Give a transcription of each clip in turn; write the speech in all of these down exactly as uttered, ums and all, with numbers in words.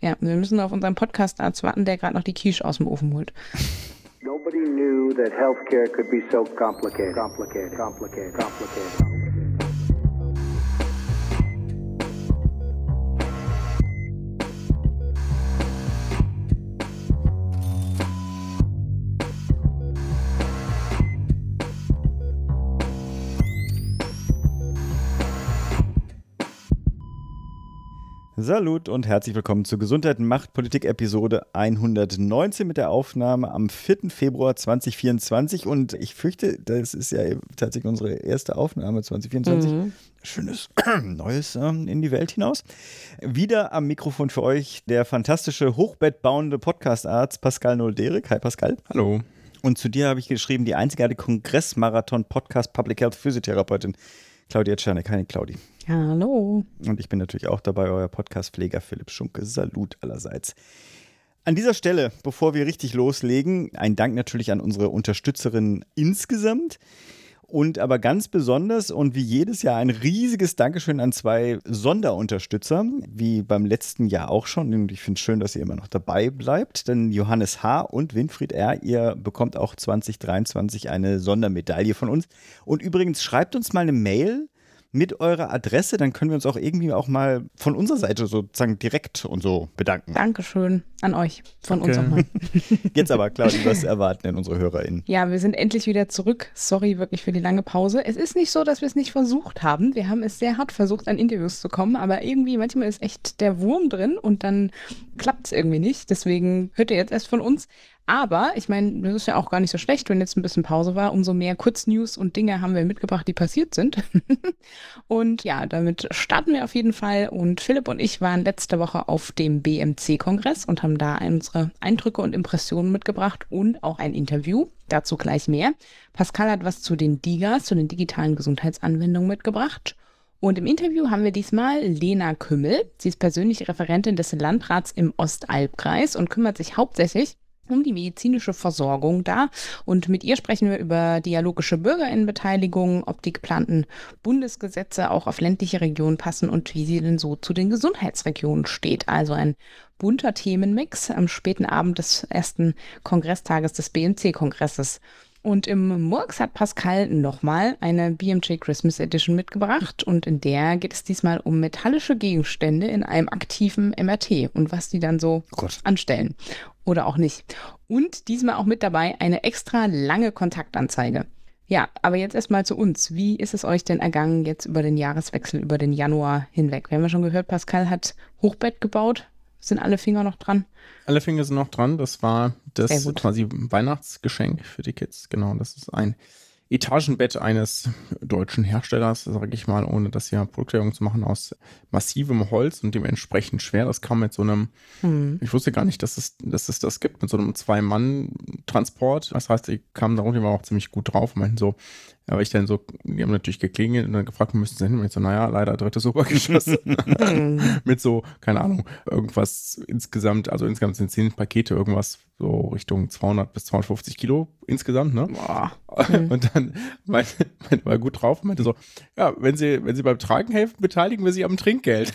Ja, wir müssen auf unseren Podcast-Arzt warten, der gerade noch die Quiche aus dem Ofen holt. Nobody knew that healthcare could be so complicated, complicated, complicated, complicated. Salut und herzlich willkommen zur Gesundheit macht Politik Episode hundertneunzehn mit der Aufnahme am vierten Februar zweitausendvierundzwanzig und ich fürchte, das ist ja tatsächlich unsere erste Aufnahme zweitausendvierundzwanzig. Mhm. Schönes Neues ähm, in die Welt hinaus. Wieder am Mikrofon für euch der fantastische, hochbettbauende Podcast-Arzt Pascal Nolderik. Hi Pascal. Hallo. Und zu dir habe ich geschrieben, die einzigartige Kongressmarathon-Podcast Public Health Physiotherapeutin Claudia Czernek. Hi Claudi. Hallo. Und ich bin natürlich auch dabei, euer Podcast-Pfleger Philipp Schunke. Salut allerseits. An dieser Stelle, bevor wir richtig loslegen, ein Dank natürlich an unsere Unterstützerinnen insgesamt und aber ganz besonders und wie jedes Jahr ein riesiges Dankeschön an zwei Sonderunterstützer, wie beim letzten Jahr auch schon. Und ich finde es schön, dass ihr immer noch dabei bleibt, denn Johannes H. und Winfried R., ihr bekommt auch zwanzig dreiundzwanzig eine Sondermedaille von uns. Und übrigens, schreibt uns mal eine Mail mit eurer Adresse, dann können wir uns auch irgendwie auch mal von unserer Seite sozusagen direkt und so bedanken. Dankeschön an euch, von okay. uns auch mal. Jetzt aber, Claudia, was erwarten denn unsere HörerInnen? Ja, wir sind endlich wieder zurück. Sorry wirklich für die lange Pause. Es ist nicht so, dass wir es nicht versucht haben. Wir haben es sehr hart versucht, an Interviews zu kommen, aber irgendwie, manchmal ist echt der Wurm drin und dann klappt es irgendwie nicht. Deswegen hört ihr jetzt erst von uns. Aber, ich meine, das ist ja auch gar nicht so schlecht, wenn jetzt ein bisschen Pause war. Umso mehr Kurznews und Dinge haben wir mitgebracht, die passiert sind. Und ja, damit starten wir auf jeden Fall. Und Philipp und ich waren letzte Woche auf dem B M C-Kongress und haben da unsere Eindrücke und Impressionen mitgebracht und auch ein Interview. Dazu gleich mehr. Pascal hat was zu den D I G As, zu den digitalen Gesundheitsanwendungen mitgebracht. Und im Interview haben wir diesmal Lena Kümmel. Sie ist persönliche Referentin des Landrats im Ostalbkreis und kümmert sich hauptsächlich um die medizinische Versorgung da. Und mit ihr sprechen wir über dialogische BürgerInnenbeteiligung, ob die geplanten Bundesgesetze auch auf ländliche Regionen passen und wie sie denn so zu den Gesundheitsregionen steht. Also ein bunter Themenmix am späten Abend des ersten Kongresstages des B M C-Kongresses. Und im Murks hat Pascal nochmal eine B M J Christmas Edition mitgebracht und in der geht es diesmal um metallische Gegenstände in einem aktiven M R T und was die dann so oh anstellen oder auch nicht. Und diesmal auch mit dabei eine extra lange Kontaktanzeige. Ja, aber jetzt erstmal zu uns. Wie ist es euch denn ergangen jetzt über den Jahreswechsel, über den Januar hinweg? Wir haben ja schon gehört, Pascal hat Hochbett gebaut. Sind alle Finger noch dran? Alle Finger sind noch dran. Das war das quasi Weihnachtsgeschenk für die Kids. Genau, das ist ein Etagenbett eines deutschen Herstellers, sage ich mal, ohne das ja Produktwerbung zu machen, aus massivem Holz und dementsprechend schwer. Das kam mit so einem, hm. ich wusste gar nicht, dass es, dass es das gibt, mit so einem Zwei-Mann-Transport. Das heißt, die kamen da runter, die waren auch ziemlich gut drauf und meinten so, ja, aber ich dann so, die haben natürlich geklingelt und dann gefragt, wo müssen sie hin? Und ich so, naja, leider drittes Obergeschoss. Mit so, keine Ahnung, irgendwas insgesamt, also insgesamt sind zehn Pakete, irgendwas so Richtung zweihundert bis zweihundertfünfzig Kilo insgesamt, ne? Boah. Und dann meinte, meinte war gut drauf und meinte so, ja, wenn Sie, wenn Sie beim Tragen helfen, beteiligen wir Sie am Trinkgeld.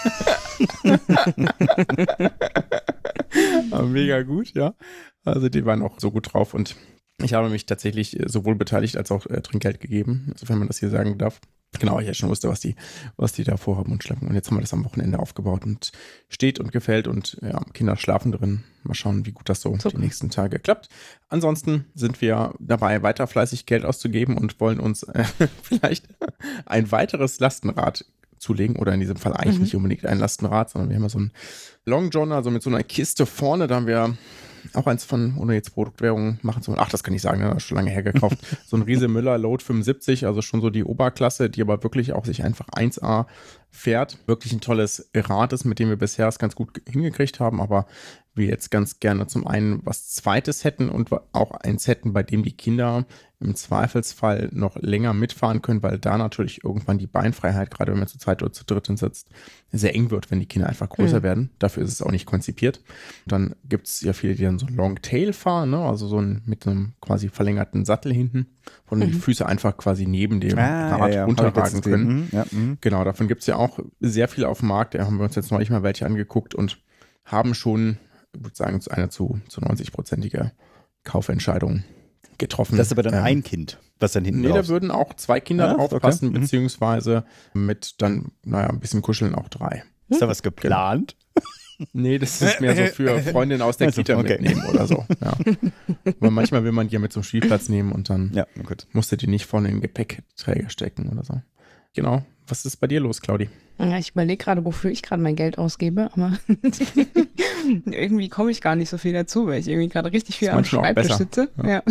Aber mega gut, ja. Also die waren auch so gut drauf und ich habe mich tatsächlich sowohl beteiligt als auch äh, Trinkgeld gegeben, sofern man das hier sagen darf. Genau, ich ja schon wusste, was die, was die da vorhaben und schleppen. Und jetzt haben wir das am Wochenende aufgebaut und steht und gefällt und ja, Kinder schlafen drin. Mal schauen, wie gut das so Super. Die nächsten Tage klappt. Ansonsten sind wir dabei, weiter fleißig Geld auszugeben und wollen uns äh, vielleicht ein weiteres Lastenrad zulegen oder in diesem Fall eigentlich mhm. nicht unbedingt ein Lastenrad, sondern wir haben ja so einen Long John, also mit so einer Kiste vorne, da haben wir auch eins von, ohne jetzt Produktwerbung machen zu wollen, ach, das kann ich sagen, ne, schon lange hergekauft, so ein Riese Müller Load fünfundsiebzig, also schon so die Oberklasse, die aber wirklich auch sich einfach eins A fährt. Wirklich ein tolles Rad ist, mit dem wir bisher es ganz gut hingekriegt haben, aber wir jetzt ganz gerne zum einen was Zweites hätten und auch eins hätten, bei dem die Kinder im Zweifelsfall noch länger mitfahren können, weil da natürlich irgendwann die Beinfreiheit, gerade wenn man zu zweit oder zu dritt sitzt, sehr eng wird, wenn die Kinder einfach größer mhm. werden. Dafür ist es auch nicht konzipiert. Dann gibt es ja viele, die dann so Longtail fahren, ne? Also so ein, mit einem quasi verlängerten Sattel hinten, wo mhm. die Füße einfach quasi neben dem ah, Rad ja, ja. runterragen können. Ja, genau, davon gibt es ja auch sehr viele auf dem Markt. Da haben wir uns jetzt neulich mal welche angeguckt und haben schon, ich würde sagen, eine zu, zu neunzig-prozentige Kaufentscheidung getroffen. Das ist aber dann ähm, ein Kind, was dann hinten Nee, drauf da würden auch zwei Kinder Ja, draufpassen, okay. Mhm. beziehungsweise mit dann, naja, ein bisschen kuscheln auch drei. Ist da was geplant? Nee, das ist mehr so für Freundinnen aus der Also, Kita okay. mitnehmen oder so. Ja. Aber manchmal will man die ja mit zum Spielplatz nehmen und dann Ja, gut. musst du die nicht vorne in den Gepäckträger stecken oder so. Genau. Was ist bei dir los, Claudi? Ja, ich überlege gerade, wofür ich gerade mein Geld ausgebe, aber irgendwie komme ich gar nicht so viel dazu, weil ich irgendwie gerade richtig viel Ist am manchmal auch Schreibtisch besser. sitze. Ja.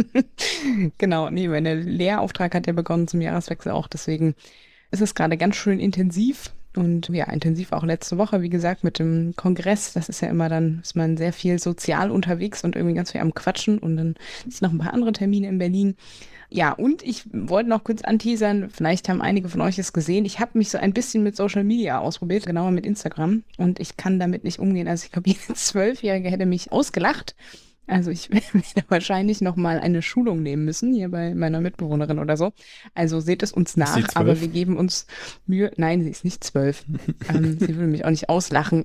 Genau, nee, mein Lehrauftrag hat ja begonnen zum Jahreswechsel auch, deswegen ist es gerade ganz schön intensiv. Und ja, intensiv auch letzte Woche, wie gesagt, mit dem Kongress. Das ist ja immer dann, ist man sehr viel sozial unterwegs und irgendwie ganz viel am Quatschen. Und dann ist noch ein paar andere Termine in Berlin. Ja, und ich wollte noch kurz anteasern, vielleicht haben einige von euch es gesehen. Ich habe mich so ein bisschen mit Social Media ausprobiert, genauer mit Instagram. Und ich kann damit nicht umgehen. Also ich glaube, jede Zwölfjährige hätte mich ausgelacht. Also ich werde wahrscheinlich noch mal eine Schulung nehmen müssen, hier bei meiner Mitbewohnerin oder so. Also seht es uns nach, sie zwölf? aber wir geben uns Mühe. Nein, sie ist nicht zwölf. ähm, sie will mich auch nicht auslachen.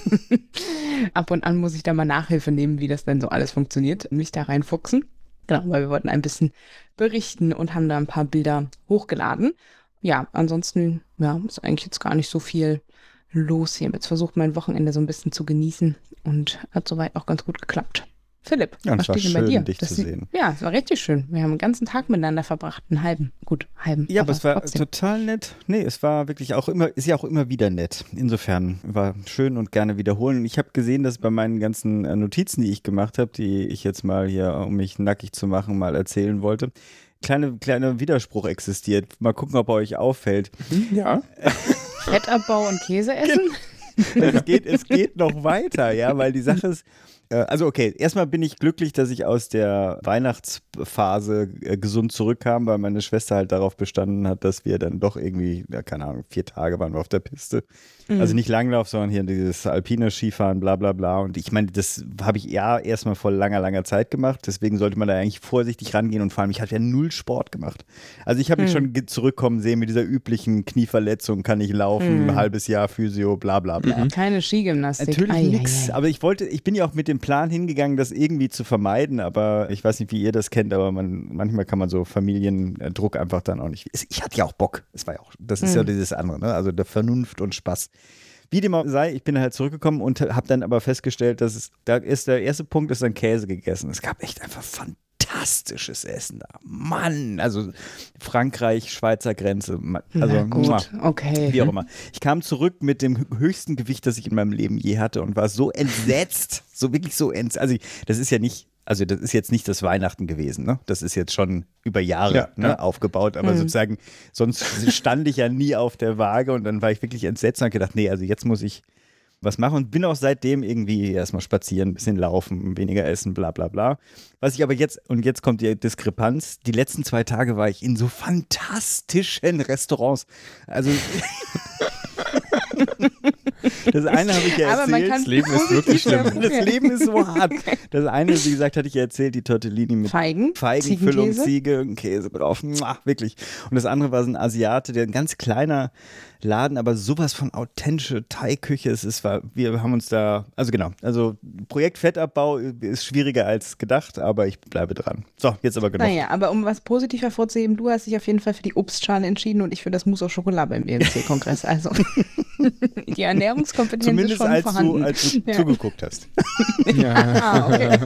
Ab und an muss ich da mal Nachhilfe nehmen, wie das denn so alles funktioniert, mich da reinfuchsen. Genau, weil wir wollten ein bisschen berichten und haben da ein paar Bilder hochgeladen. Ja, ansonsten, ja, ist eigentlich jetzt gar nicht so viel los hier. Ich habe jetzt versucht, mein Wochenende so ein bisschen zu genießen und hat soweit auch ganz gut geklappt. Philipp, Ja, und was es war steht denn bei schön, dir? dich Das zu sie- sehen. Ja, es war richtig schön. Wir haben den ganzen Tag miteinander verbracht. Einen halben. Gut, halben. Ja, aber es war trotzdem. total nett. Nee, es war wirklich auch immer, ist ja auch immer wieder nett. Insofern war schön und gerne wiederholen. Und ich habe gesehen, dass bei meinen ganzen äh, Notizen, die ich gemacht habe, die ich jetzt mal hier, um mich nackig zu machen, mal erzählen wollte, kleine, kleiner Widerspruch existiert. Mal gucken, ob er euch auffällt. Ja. Fettabbau und Käse essen? es, geht, es geht noch weiter, ja, weil die Sache ist, äh, also okay, erstmal bin ich glücklich, dass ich aus der Weihnachtsphase äh, gesund zurückkam, weil meine Schwester halt darauf bestanden hat, dass wir dann doch irgendwie, ja, keine Ahnung, vier Tage waren wir auf der Piste. Mhm. Also nicht Langlauf, sondern hier dieses alpine Skifahren, bla bla bla. Und ich meine, das habe ich ja erstmal vor langer, langer Zeit gemacht. Deswegen sollte man da eigentlich vorsichtig rangehen und vor allem, ich habe ja null Sport gemacht. Also ich habe mich Mhm. schon ge- zurückkommen sehen mit dieser üblichen Knieverletzung, kann ich laufen, Mhm. ein halbes Jahr Physio, bla bla bla. Keine Skigymnastik. Natürlich Ei, nix, ei, ei. aber ich wollte, ich bin ja auch mit dem Plan hingegangen, das irgendwie zu vermeiden, aber ich weiß nicht, wie ihr das kennt, aber man, manchmal kann man so Familiendruck einfach dann auch nicht. Ich hatte ja auch Bock, es war ja auch, das ist ja Mhm. dieses andere, ne? Also der Vernunft und Spaß. Wie dem auch sei, ich bin halt zurückgekommen und habe dann aber festgestellt, dass es, da ist der erste Punkt, ist dann Käse gegessen. Es gab echt einfach fantastisches Essen da. Mann, also Frankreich, Schweizer Grenze, Mann, also Na gut, muah. okay. Wie auch immer. Ich kam zurück mit dem hö- höchsten Gewicht, das ich in meinem Leben je hatte und war so entsetzt, so wirklich so entsetzt. Also ich, das ist ja nicht, also das ist jetzt nicht das Weihnachten gewesen, ne? Das ist jetzt schon über Jahre Ja, ne, ja. aufgebaut, aber Mhm. sozusagen, sonst stand ich ja nie auf der Waage und dann war ich wirklich entsetzt und habe gedacht, nee, also jetzt muss ich was machen und bin auch seitdem irgendwie erstmal spazieren, ein bisschen laufen, weniger essen, bla bla bla. Was ich aber jetzt, und jetzt kommt die Diskrepanz, die letzten zwei Tage war ich in so fantastischen Restaurants. Also das eine habe ich ja Aber man erzählt. kann Das Leben ist wirklich schlimm. Das Leben ist so hart. Das eine, wie gesagt, hatte ich ja erzählt, die Tortellini mit Feigen, Feigenfüllung, Ziegenkäse. Ziege und Käse drauf. Mua, wirklich. Und das andere war so ein Asiate, der ein ganz kleiner Laden, aber sowas von authentische Thai-Küche. Es ist, war, wir haben uns da, also genau, also Projekt Fettabbau ist schwieriger als gedacht, aber ich bleibe dran. So, jetzt aber genug. Naja, aber um was positiv hervorzuheben, du hast dich auf jeden Fall für die Obstschale entschieden und ich für das Mousse au Chocolat beim B M C-Kongress. Also die Ernährungskompetenz ist Zumindest schon als vorhanden. du, als du Ja. zugeguckt hast. Ja. Ah, okay.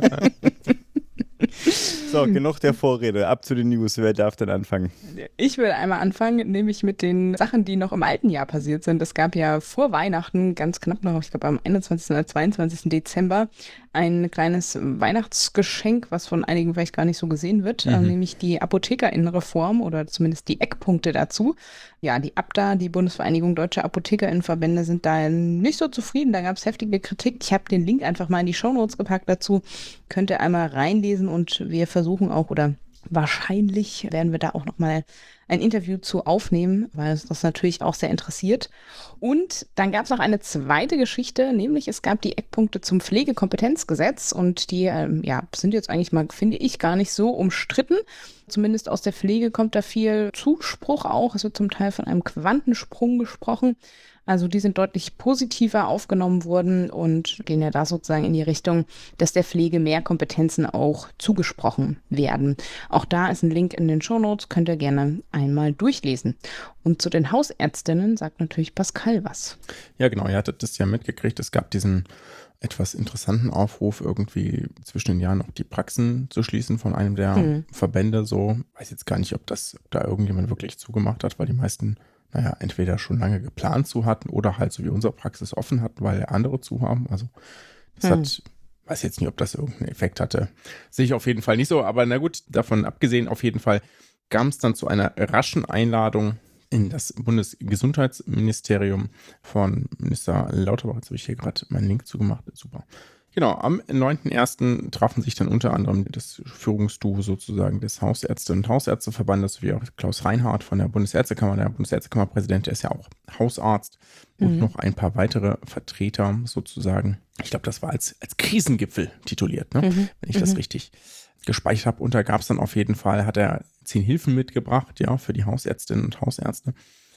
So, genug der Vorrede. Ab zu den News. Wer darf denn anfangen? Ich will einmal anfangen, nämlich mit den Sachen, die noch im alten Jahr passiert sind. Es gab ja vor Weihnachten, ganz knapp noch, ich glaube am einundzwanzigsten oder zweiundzwanzigsten Dezember, ein kleines Weihnachtsgeschenk, was von einigen vielleicht gar nicht so gesehen wird, Mhm. äh, nämlich die Apothekerinnenreform oder zumindest die Eckpunkte dazu. Ja, die A B D A, die Bundesvereinigung Deutscher Apothekerinnenverbände, sind da nicht so zufrieden. Da gab es heftige Kritik. Ich habe den Link einfach mal in die Shownotes gepackt dazu. Könnt ihr einmal reinlesen und wir versuchen auch, oder wahrscheinlich werden wir da auch nochmal ein Interview zu aufnehmen, weil es das natürlich auch sehr interessiert. Und dann gab es noch eine zweite Geschichte, nämlich es gab die Eckpunkte zum Pflegekompetenzgesetz und die ähm, ja, sind jetzt eigentlich mal, finde ich, gar nicht so umstritten. Zumindest aus der Pflege kommt da viel Zuspruch auch. Es wird zum Teil von einem Quantensprung gesprochen. Also die sind deutlich positiver aufgenommen worden und gehen ja da sozusagen in die Richtung, dass der Pflege mehr Kompetenzen auch zugesprochen werden. Auch da ist ein Link in den Shownotes, könnt ihr gerne einmal durchlesen. Und zu den Hausärztinnen sagt natürlich Pascal was. Ja, genau, ihr hattet das ja mitgekriegt. Es gab diesen etwas interessanten Aufruf, irgendwie zwischen den Jahren noch die Praxen zu schließen von einem der hm. Verbände. So, weiß jetzt gar nicht, ob das ob da irgendjemand wirklich zugemacht hat, weil die meisten, naja, entweder schon lange geplant zu hatten oder halt so wie unsere Praxis offen hatten, weil andere zu haben. Also das hm. hat, weiß jetzt nicht, ob das irgendeinen Effekt hatte. Sehe ich auf jeden Fall nicht so, aber na gut, davon abgesehen, auf jeden Fall kam es dann zu einer raschen Einladung in das Bundesgesundheitsministerium von Minister Lauterbach. Jetzt habe ich hier gerade meinen Link zugemacht. Super. Genau, am neunten ersten trafen sich dann unter anderem das Führungsduo sozusagen des Hausärzte- und Hausärzteverbandes, wie auch Klaus Reinhardt von der Bundesärztekammer. Der Bundesärztekammerpräsident, der ist ja auch Hausarzt und mhm. noch ein paar weitere Vertreter sozusagen. Ich glaube, das war als, als Krisengipfel tituliert, ne? Mhm. Wenn ich mhm. das richtig gespeichert habe. Und da gab es dann auf jeden Fall, hat er zehn Hilfen mitgebracht, ja, für die Hausärztinnen und Hausärzte.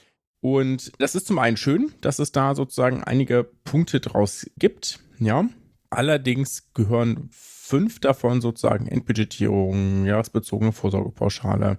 Und das ist zum einen schön, dass es da sozusagen einige Punkte draus gibt, ja. Allerdings gehören fünf davon sozusagen Endbudgetierung, jahresbezogene Vorsorgepauschale,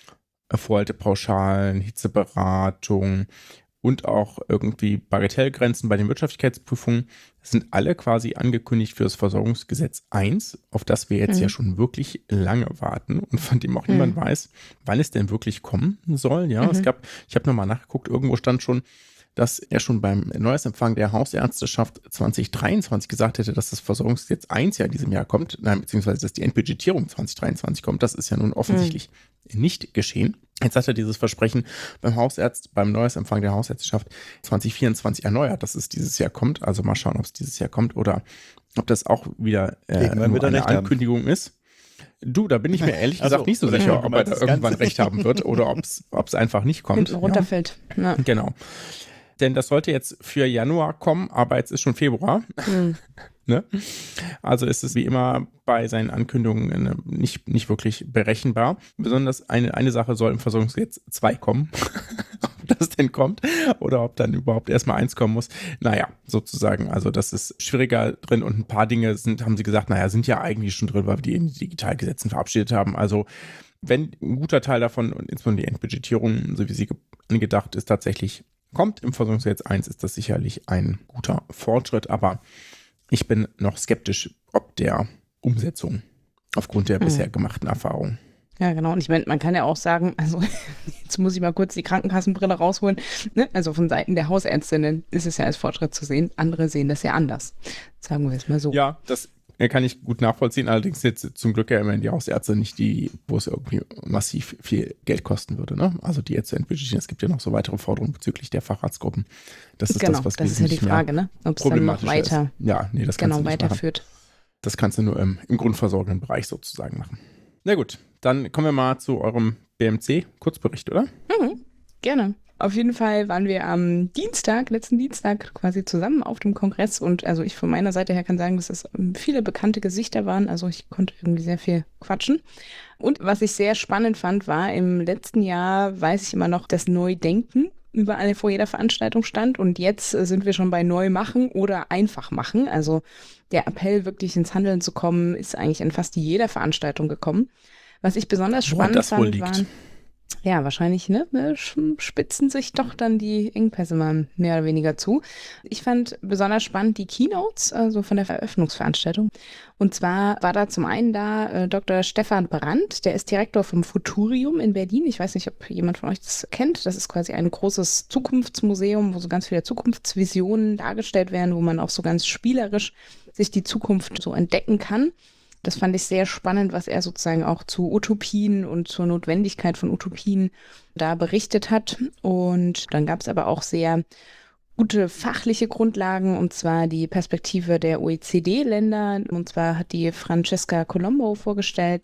Vorhaltepauschalen, Hitzeberatung und auch irgendwie Bagatellgrenzen bei den Wirtschaftlichkeitsprüfungen. Das sind alle quasi angekündigt für das Versorgungsgesetz eins, auf das wir jetzt mhm. ja schon wirklich lange warten und von dem auch mhm. niemand weiß, wann es denn wirklich kommen soll. Ja, mhm. es gab, ich habe nochmal nachgeguckt, irgendwo stand schon, dass er schon beim Neujahrsempfang der Hausärzteschaft zwanzig dreiundzwanzig gesagt hätte, dass das Versorgungsgesetz eins ja in diesem Jahr kommt, nein, beziehungsweise dass die Endbudgetierung zwanzig dreiundzwanzig kommt. Das ist ja nun offensichtlich mhm. nicht geschehen. Jetzt hat er dieses Versprechen beim Hausarzt, beim Neujahrsempfang der Hausärzteschaft zwanzig vierundzwanzig erneuert, dass es dieses Jahr kommt. Also mal schauen, ob es dieses Jahr kommt oder ob das auch wieder äh, nur eine Ankündigung haben. ist. Du, da bin ich mir ehrlich gesagt also, nicht so sicher, ob er da irgendwann recht haben wird oder ob es einfach nicht kommt. Hinten runterfällt. Ja. Ja. Genau. Denn das sollte jetzt für Januar kommen, aber jetzt ist schon Februar. Mhm. ne? Also ist es wie immer bei seinen Ankündigungen nicht, nicht wirklich berechenbar. Besonders eine, eine Sache soll im Versorgungsgesetz zwei kommen. Ob das denn kommt oder ob dann überhaupt erstmal eins kommen muss. Naja, sozusagen, also das ist schwieriger drin und ein paar Dinge sind, haben sie gesagt, naja, sind ja eigentlich schon drin, weil wir die in den Digitalgesetzen verabschiedet haben. Also wenn ein guter Teil davon und insbesondere die Endbudgetierung, so wie sie angedacht ist, tatsächlich kommt im Versorgungsgesetz eins, ist das sicherlich ein guter Fortschritt, aber ich bin noch skeptisch, ob der Umsetzung aufgrund der mhm. bisher gemachten Erfahrungen. Ja, genau. Und ich meine, man kann ja auch sagen, also jetzt muss ich mal kurz die Krankenkassenbrille rausholen. Ne? Also von Seiten der Hausärztinnen ist es ja als Fortschritt zu sehen. Andere sehen das ja anders. Sagen wir es mal so. Ja, das kann ich gut nachvollziehen. Allerdings jetzt zum Glück ja immerhin die Hausärzte nicht die, wo es irgendwie massiv viel Geld kosten würde. Ne? Also die jetzt zu entbudgetieren. Es gibt ja noch so weitere Forderungen bezüglich der Facharztgruppen. Das ist genau, das, was das ist ja die Frage, ne? Ob es dann noch weiter, ist. Ja, nee, das genau, kannst du nicht weiterführt. machen. Das kannst du nur im, im grundversorgenden Bereich sozusagen machen. Na gut, dann kommen wir mal zu eurem B M C-Kurzbericht, oder? Mhm, gerne. Auf jeden Fall waren wir am Dienstag, letzten Dienstag quasi zusammen auf dem Kongress und also ich von meiner Seite her kann sagen, dass es viele bekannte Gesichter waren, also ich konnte irgendwie sehr viel quatschen. Und was ich sehr spannend fand, war im letzten Jahr, weiß ich immer noch, das Neudenken überall vor jeder Veranstaltung stand und jetzt sind wir schon bei Neumachen oder einfach machen. Also der Appell, wirklich ins Handeln zu kommen, ist eigentlich in fast jeder Veranstaltung gekommen. Was ich besonders spannend das fand, waren... Ja, wahrscheinlich, ne, spitzen sich doch dann die Engpässe mal mehr oder weniger zu. Ich fand besonders spannend die Keynotes, also von der Eröffnungsveranstaltung. Und zwar war da zum einen da äh, Doktor Stefan Brandt, der ist Direktor vom Futurium in Berlin. Ich weiß nicht, ob jemand von euch das kennt. Das ist quasi ein großes Zukunftsmuseum, wo so ganz viele Zukunftsvisionen dargestellt werden, wo man auch so ganz spielerisch sich die Zukunft so entdecken kann. Das fand ich sehr spannend, was er sozusagen auch zu Utopien und zur Notwendigkeit von Utopien da berichtet hat. Und dann gab es aber auch sehr gute fachliche Grundlagen, und zwar die Perspektive der O E C D-Länder. Und zwar hat die Francesca Colombo vorgestellt.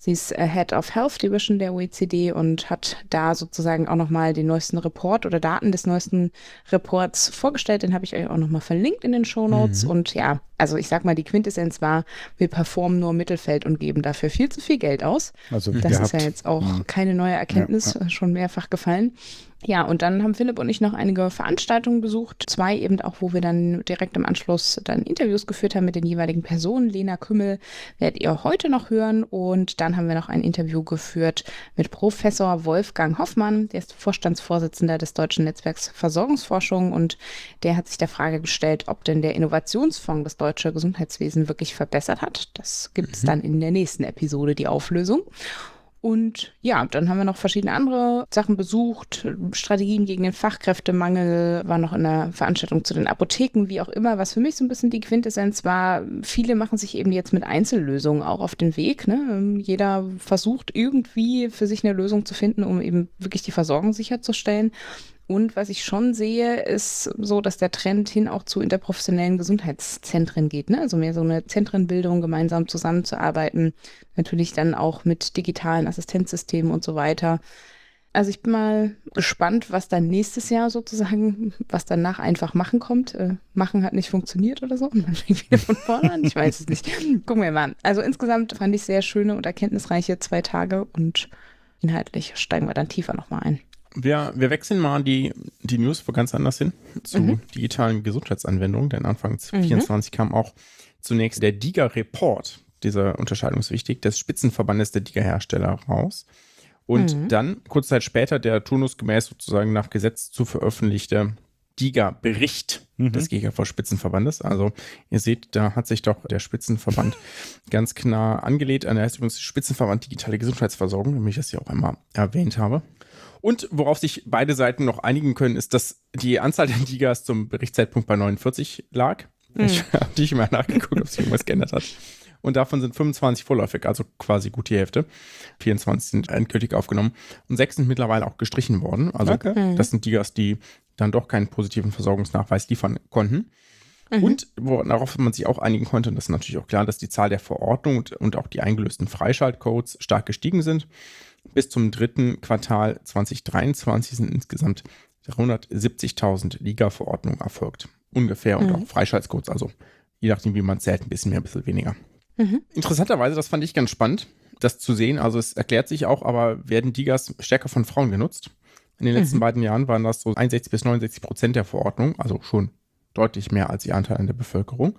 Sie ist äh, Head of Health Division der O E C D und hat da sozusagen auch nochmal den neuesten Report oder Daten des neuesten Reports vorgestellt. Den habe ich euch auch nochmal verlinkt in den Shownotes. Mhm. Und ja, also ich sag mal, die Quintessenz war, wir performen nur Mittelfeld und geben dafür viel zu viel Geld aus. Also Das gehabt. ist ja jetzt auch Mhm. keine neue Erkenntnis, Ja, schon mehrfach gefallen. Ja, und dann haben Philipp und ich noch einige Veranstaltungen besucht. Zwei eben auch, wo wir dann direkt im Anschluss dann Interviews geführt haben mit den jeweiligen Personen. Lena Kümmel werdet ihr heute noch hören. Und dann haben wir noch ein Interview geführt mit Professor Wolfgang Hoffmann. Der ist Vorstandsvorsitzender des Deutschen Netzwerks Versorgungsforschung. Und der hat sich der Frage gestellt, ob denn der Innovationsfonds das deutsche Gesundheitswesen wirklich verbessert hat. Das gibt es dann in der nächsten Episode, die Auflösung. Und ja, dann haben wir noch verschiedene andere Sachen besucht. Strategien gegen den Fachkräftemangel war noch in der Veranstaltung zu den Apotheken, wie auch immer. Was für mich so ein bisschen die Quintessenz war, viele machen sich eben jetzt mit Einzellösungen auch auf den Weg. Ne? Jeder versucht irgendwie für sich eine Lösung zu finden, um eben wirklich die Versorgung sicherzustellen. Und was ich schon sehe, ist so, dass der Trend hin auch zu interprofessionellen Gesundheitszentren geht. Ne? Also mehr so eine Zentrenbildung, gemeinsam zusammenzuarbeiten. Natürlich dann auch mit digitalen Assistenzsystemen und so weiter. Also ich bin mal gespannt, was dann nächstes Jahr sozusagen, was danach einfach machen kommt. Äh, machen hat nicht funktioniert oder so. Und dann fängt wieder von vorne an. Ich weiß es nicht. Gucken wir mal an. Also insgesamt fand ich sehr schöne und erkenntnisreiche zwei Tage und inhaltlich steigen wir dann tiefer nochmal ein. Wir, wir wechseln mal die, die News wo ganz anders hin, zu mhm. digitalen Gesundheitsanwendungen, denn Anfang zwanzig vierundzwanzig mhm. kam auch zunächst der DiGA-Report, diese Unterscheidung ist wichtig, des Spitzenverbandes der DiGA-Hersteller raus. Und mhm. dann, kurze Zeit später, der turnusgemäß sozusagen nach Gesetz zu veröffentlichte DiGA-Bericht mhm. des G K V-Spitzenverbandes. Also ihr seht, da hat sich doch der Spitzenverband ganz klar angelehnt. Er heißt übrigens Spitzenverband Digitale Gesundheitsversorgung, nämlich das ich das ja auch einmal erwähnt habe. Und worauf sich beide Seiten noch einigen können, ist, dass die Anzahl der DiGAs zum Berichtszeitpunkt bei neunundvierzig lag. Mhm. Ich habe nicht mehr nachgeguckt, ob sich irgendwas geändert hat. Und davon sind fünfundzwanzig vorläufig, also quasi gut die Hälfte. vierundzwanzig sind endgültig aufgenommen und sechs sind mittlerweile auch gestrichen worden. Also okay. Das sind DiGAs, die dann doch keinen positiven Versorgungsnachweis liefern konnten. Mhm. Und worauf man sich auch einigen konnte, und das ist natürlich auch klar, dass die Zahl der Verordnungen und, und auch die eingelösten Freischaltcodes stark gestiegen sind. Bis zum dritten Quartal zwanzig dreiundzwanzig sind insgesamt dreihundertsiebzigtausend DiGA-Verordnungen erfolgt. Ungefähr und mhm. auch Freischaltcodes, also je nachdem, wie man zählt, ein bisschen mehr, ein bisschen weniger. Mhm. Interessanterweise, das fand ich ganz spannend, das zu sehen. Also es erklärt sich auch, aber werden DiGAs stärker von Frauen genutzt? In den letzten mhm. beiden Jahren waren das so einundsechzig bis neunundsechzig Prozent der Verordnung, also schon deutlich mehr als ihr Anteil an der Bevölkerung.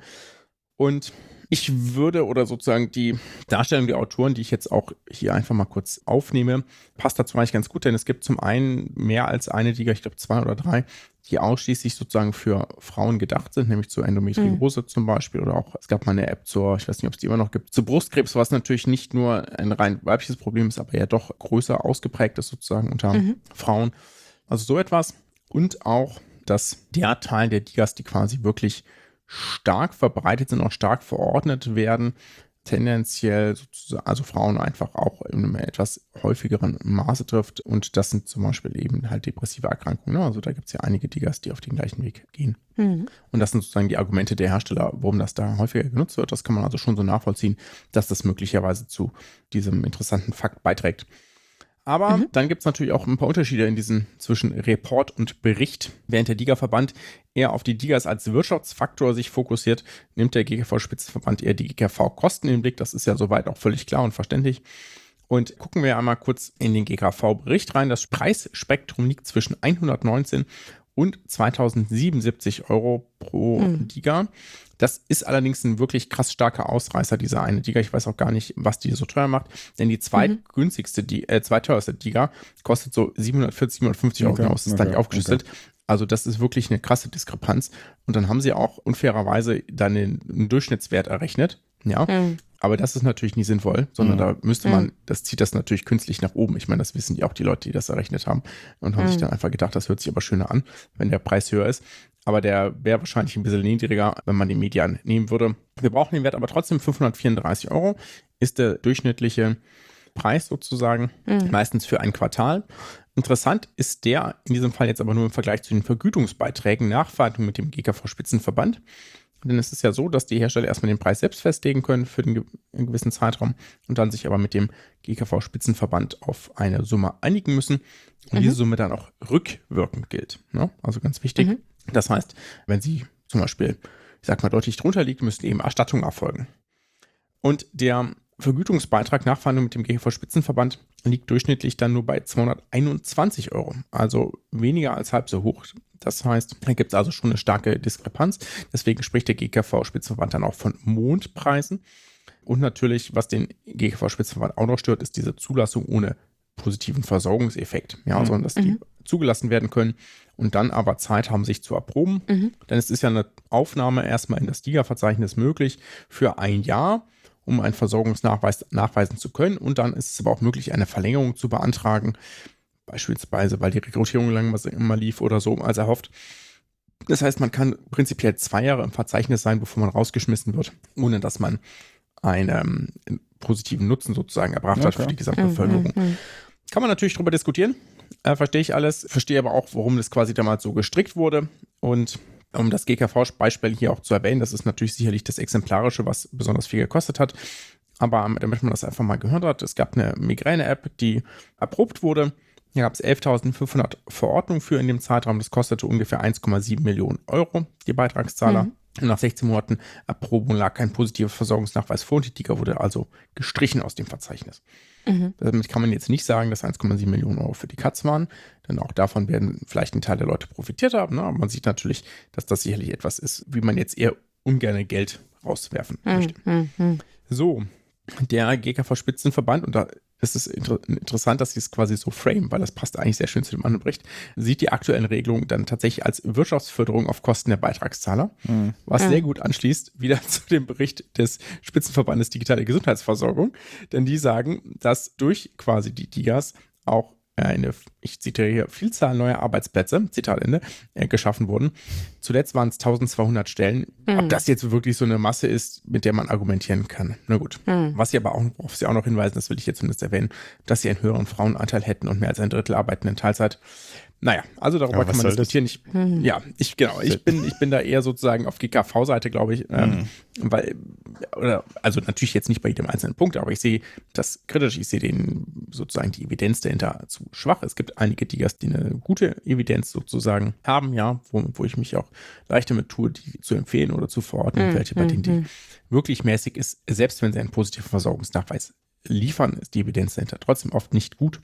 Und ich würde oder sozusagen die Darstellung der Autoren, die ich jetzt auch hier einfach mal kurz aufnehme, passt dazu eigentlich ganz gut, denn es gibt zum einen mehr als eine DiGA, ich glaube zwei oder drei, die ausschließlich sozusagen für Frauen gedacht sind, nämlich zur Endometriose mhm. zum Beispiel oder auch, es gab mal eine App zur, ich weiß nicht, ob es die immer noch gibt, zu Brustkrebs, was natürlich nicht nur ein rein weibliches Problem ist, aber ja doch größer ausgeprägt ist sozusagen unter mhm. Frauen. Also so etwas und auch, dass der Teil der DiGAs, die quasi wirklich stark verbreitet sind, auch stark verordnet werden, tendenziell sozusagen, also Frauen einfach auch in einem etwas häufigeren Maße trifft. Und das sind zum Beispiel eben halt depressive Erkrankungen. Ne? Also da gibt es ja einige DiGAs, die auf den gleichen Weg gehen. Mhm. Und das sind sozusagen die Argumente der Hersteller, warum das da häufiger genutzt wird. Das kann man also schon so nachvollziehen, dass das möglicherweise zu diesem interessanten Fakt beiträgt. Aber mhm. dann gibt es natürlich auch ein paar Unterschiede in diesen zwischen Report und Bericht. Während der DiGA-Verband eher auf die DiGAs als Wirtschaftsfaktor sich fokussiert, nimmt der G K V-Spitzenverband eher die G K V-Kosten in den Blick. Das ist ja soweit auch völlig klar und verständlich. Und gucken wir einmal kurz in den G K V-Bericht rein. Das Preisspektrum liegt zwischen hundertneunzehn und zweitausendsiebenundsiebzig Euro pro mhm. DiGA. Das ist allerdings ein wirklich krass starker Ausreißer, dieser eine DiGA. Ich weiß auch gar nicht, was die so teuer macht, denn die zweitgünstigste, die äh, zweiteuerste DiGA kostet so siebenhundertvierzig, siebenhundertfünfzig Euro. Okay, das ist okay, da nicht aufgeschlüsselt. Okay. Also das ist wirklich eine krasse Diskrepanz. Und dann haben sie auch unfairerweise dann den, den Durchschnittswert errechnet. Ja, mhm. aber das ist natürlich nie sinnvoll, sondern mhm. da müsste man, das zieht das natürlich künstlich nach oben. Ich meine, das wissen die auch, die Leute, die das errechnet haben und haben mhm. sich dann einfach gedacht, das hört sich aber schöner an, wenn der Preis höher ist. Aber der wäre wahrscheinlich ein bisschen niedriger, wenn man den Median nehmen würde. Wir brauchen den Wert aber trotzdem fünfhundertvierunddreißig Euro, ist der durchschnittliche Preis sozusagen, mhm. meistens für ein Quartal. Interessant ist der in diesem Fall jetzt aber nur im Vergleich zu den Vergütungsbeiträgen nach Verhandlung mit dem G K V-Spitzenverband. Denn es ist ja so, dass die Hersteller erstmal den Preis selbst festlegen können für den, einen gewissen Zeitraum und dann sich aber mit dem G K V-Spitzenverband auf eine Summe einigen müssen und mhm. diese Summe dann auch rückwirkend gilt. Ne? Also ganz wichtig. Mhm. Das heißt, wenn sie zum Beispiel, ich sag mal, deutlich drunter liegt, müssen eben Erstattungen erfolgen. Und der Vergütungsbeitrag nach Verhandlung mit dem G K V-Spitzenverband liegt durchschnittlich dann nur bei zweihunderteinundzwanzig Euro, also weniger als halb so hoch. Das heißt, da gibt es also schon eine starke Diskrepanz. Deswegen spricht der G K V-Spitzenverband dann auch von Mondpreisen. Und natürlich, was den G K V-Spitzenverband auch noch stört, ist diese Zulassung ohne positiven Versorgungseffekt. Ja, mhm. sondern dass die mhm. zugelassen werden können und dann aber Zeit haben, sich zu erproben. Mhm. Denn es ist ja eine Aufnahme erstmal in das D I G A-Verzeichnis möglich für ein Jahr, um einen Versorgungsnachweis nachweisen zu können. Und dann ist es aber auch möglich, eine Verlängerung zu beantragen, beispielsweise, weil die Rekrutierung langsamer lief oder so als erhofft. Das heißt, man kann prinzipiell zwei Jahre im Verzeichnis sein, bevor man rausgeschmissen wird, ohne dass man einen ähm, positiven Nutzen sozusagen erbracht okay. hat für die Gesamtbevölkerung. Mhm. Kann man natürlich drüber diskutieren, äh, verstehe ich alles, verstehe aber auch, warum das quasi damals so gestrickt wurde. Und um das G K V-Beispiel hier auch zu erwähnen, das ist natürlich sicherlich das Exemplarische, was besonders viel gekostet hat. Aber damit man das einfach mal gehört hat, es gab eine Migräne-App, die erprobt wurde. Hier gab es elftausendfünfhundert Verordnungen für in dem Zeitraum. Das kostete ungefähr eins Komma sieben Millionen Euro, die Beitragszahler. Mhm. Und nach sechzehn Monaten Erprobung lag kein positiver Versorgungsnachweis vor und die D I G A wurde also gestrichen aus dem Verzeichnis. Mhm. Damit kann man jetzt nicht sagen, dass eins Komma sieben Millionen Euro für die Katz waren, denn auch davon werden vielleicht ein Teil der Leute profitiert haben. Ne? Aber man sieht natürlich, dass das sicherlich etwas ist, wie man jetzt eher ungern Geld rauswerfen mhm. möchte. Mhm. So, der G K V-Spitzenverband, und da ist es inter- interessant, dass sie es quasi so frame, weil das passt eigentlich sehr schön zu dem anderen Bericht, sieht die aktuellen Regelungen dann tatsächlich als Wirtschaftsförderung auf Kosten der Beitragszahler, mhm. was mhm. sehr gut anschließt wieder zu dem Bericht des Spitzenverbandes Digitale Gesundheitsversorgung, denn die sagen, dass durch quasi die D I G As auch eine, ich zitiere hier, Vielzahl neuer Arbeitsplätze, Zitat Ende, äh, geschaffen wurden. Zuletzt waren es eintausendzweihundert Stellen. Mhm. Ob das jetzt wirklich so eine Masse ist, mit der man argumentieren kann, na gut. Mhm. Was sie aber auch, worauf sie auch noch hinweisen, das will ich jetzt zumindest erwähnen, dass sie einen höheren Frauenanteil hätten und mehr als ein Drittel arbeiten in Teilzeit. Naja, also darüber ja, kann man diskutieren. Ich, mhm. Ja, ich, genau, ich bin, ich bin da eher sozusagen auf G K V-Seite, glaube ich, ähm, mhm. weil, oder, also natürlich jetzt nicht bei jedem einzelnen Punkt, aber ich sehe das kritisch, ich sehe den, sozusagen die Evidenz dahinter zu schwach. Es gibt einige D I G As, die eine gute Evidenz sozusagen haben, ja, wo, wo ich mich auch leicht damit tue, die zu empfehlen oder zu verordnen, mhm. welche bei denen die wirklich mäßig ist, selbst wenn sie einen positiven Versorgungsnachweis liefern, ist die Evidenz dahinter trotzdem oft nicht gut.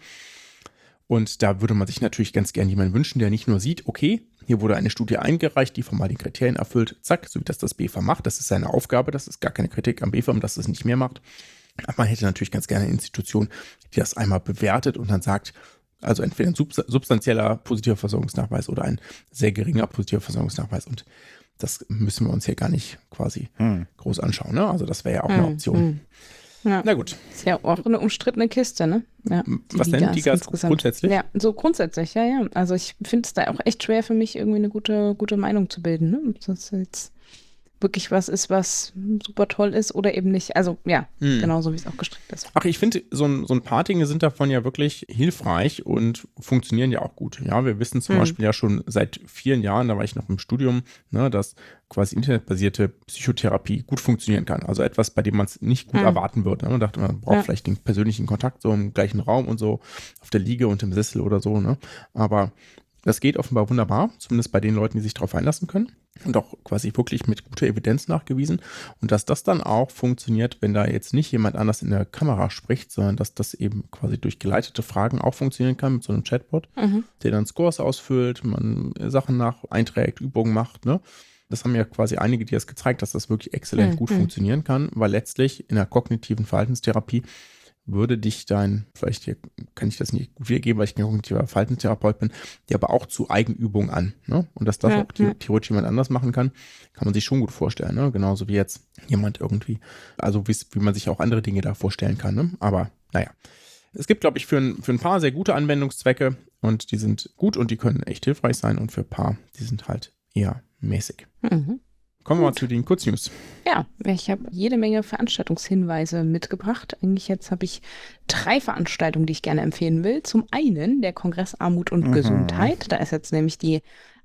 Und da würde man sich natürlich ganz gern jemanden wünschen, der nicht nur sieht, okay, hier wurde eine Studie eingereicht, die formal die Kriterien erfüllt, zack, so wie das das B F A M macht. Das ist seine Aufgabe, das ist gar keine Kritik am B F A M, dass es nicht mehr macht. Aber man hätte natürlich ganz gerne eine Institution, die das einmal bewertet und dann sagt, also entweder ein substanzieller positiver Versorgungsnachweis oder ein sehr geringer positiver Versorgungsnachweis. Und das müssen wir uns hier gar nicht quasi hm. groß anschauen. Ne? Also das wäre ja auch hm. eine Option. Hm. Ja. Na gut. Ist ja auch eine umstrittene Kiste, ne? Ja, was denn? Die Gas grundsätzlich? Ja, so grundsätzlich, ja, ja. Also ich finde es da auch echt schwer für mich, irgendwie eine gute, gute Meinung zu bilden, ne? Ob das jetzt wirklich was ist, was super toll ist oder eben nicht. Also ja, hm. genauso wie es auch gestrickt ist. Ach, ich finde, so ein, so ein paar Dinge sind davon ja wirklich hilfreich und funktionieren ja auch gut. Ja, wir wissen zum hm. Beispiel ja schon seit vielen Jahren, da war ich noch im Studium, ne, dass quasi internetbasierte Psychotherapie gut funktionieren kann. Also etwas, bei dem man es nicht gut hm. erwarten würde. Ne? Man dachte, man braucht ja. vielleicht den persönlichen Kontakt so im gleichen Raum und so auf der Liege und im Sessel oder so. Ne? Aber das geht offenbar wunderbar, zumindest bei den Leuten, die sich darauf einlassen können. Und auch quasi wirklich mit guter Evidenz nachgewiesen. Und dass das dann auch funktioniert, wenn da jetzt nicht jemand anders in der Kamera spricht, sondern dass das eben quasi durch geleitete Fragen auch funktionieren kann mit so einem Chatbot, mhm. der dann Scores ausfüllt, man Sachen nach einträgt, Übungen macht. Ne? Das haben ja quasi einige, die das gezeigt, dass das wirklich exzellent mhm. gut funktionieren kann, weil letztlich in der kognitiven Verhaltenstherapie würde dich dein, vielleicht hier kann ich das nicht gut wiedergeben, weil ich kein kognitiver Verhaltenstherapeut bin, die aber auch zu Eigenübungen an. Ne? Und dass das ja, auch ja. theoretisch jemand anders machen kann, kann man sich schon gut vorstellen. Ne? Genauso wie jetzt jemand irgendwie, also wie man sich auch andere Dinge da vorstellen kann. Ne? Aber naja, es gibt, glaube ich, für ein, für ein paar sehr gute Anwendungszwecke und die sind gut und die können echt hilfreich sein und für ein paar, die sind halt eher mäßig. Mhm. Kommen wir mal zu den Kurznews. Ja, ich habe jede Menge Veranstaltungshinweise mitgebracht. Eigentlich jetzt habe ich drei Veranstaltungen, die ich gerne empfehlen will. Zum einen der Kongress Armut und mhm. Gesundheit. Da ist jetzt nämlich die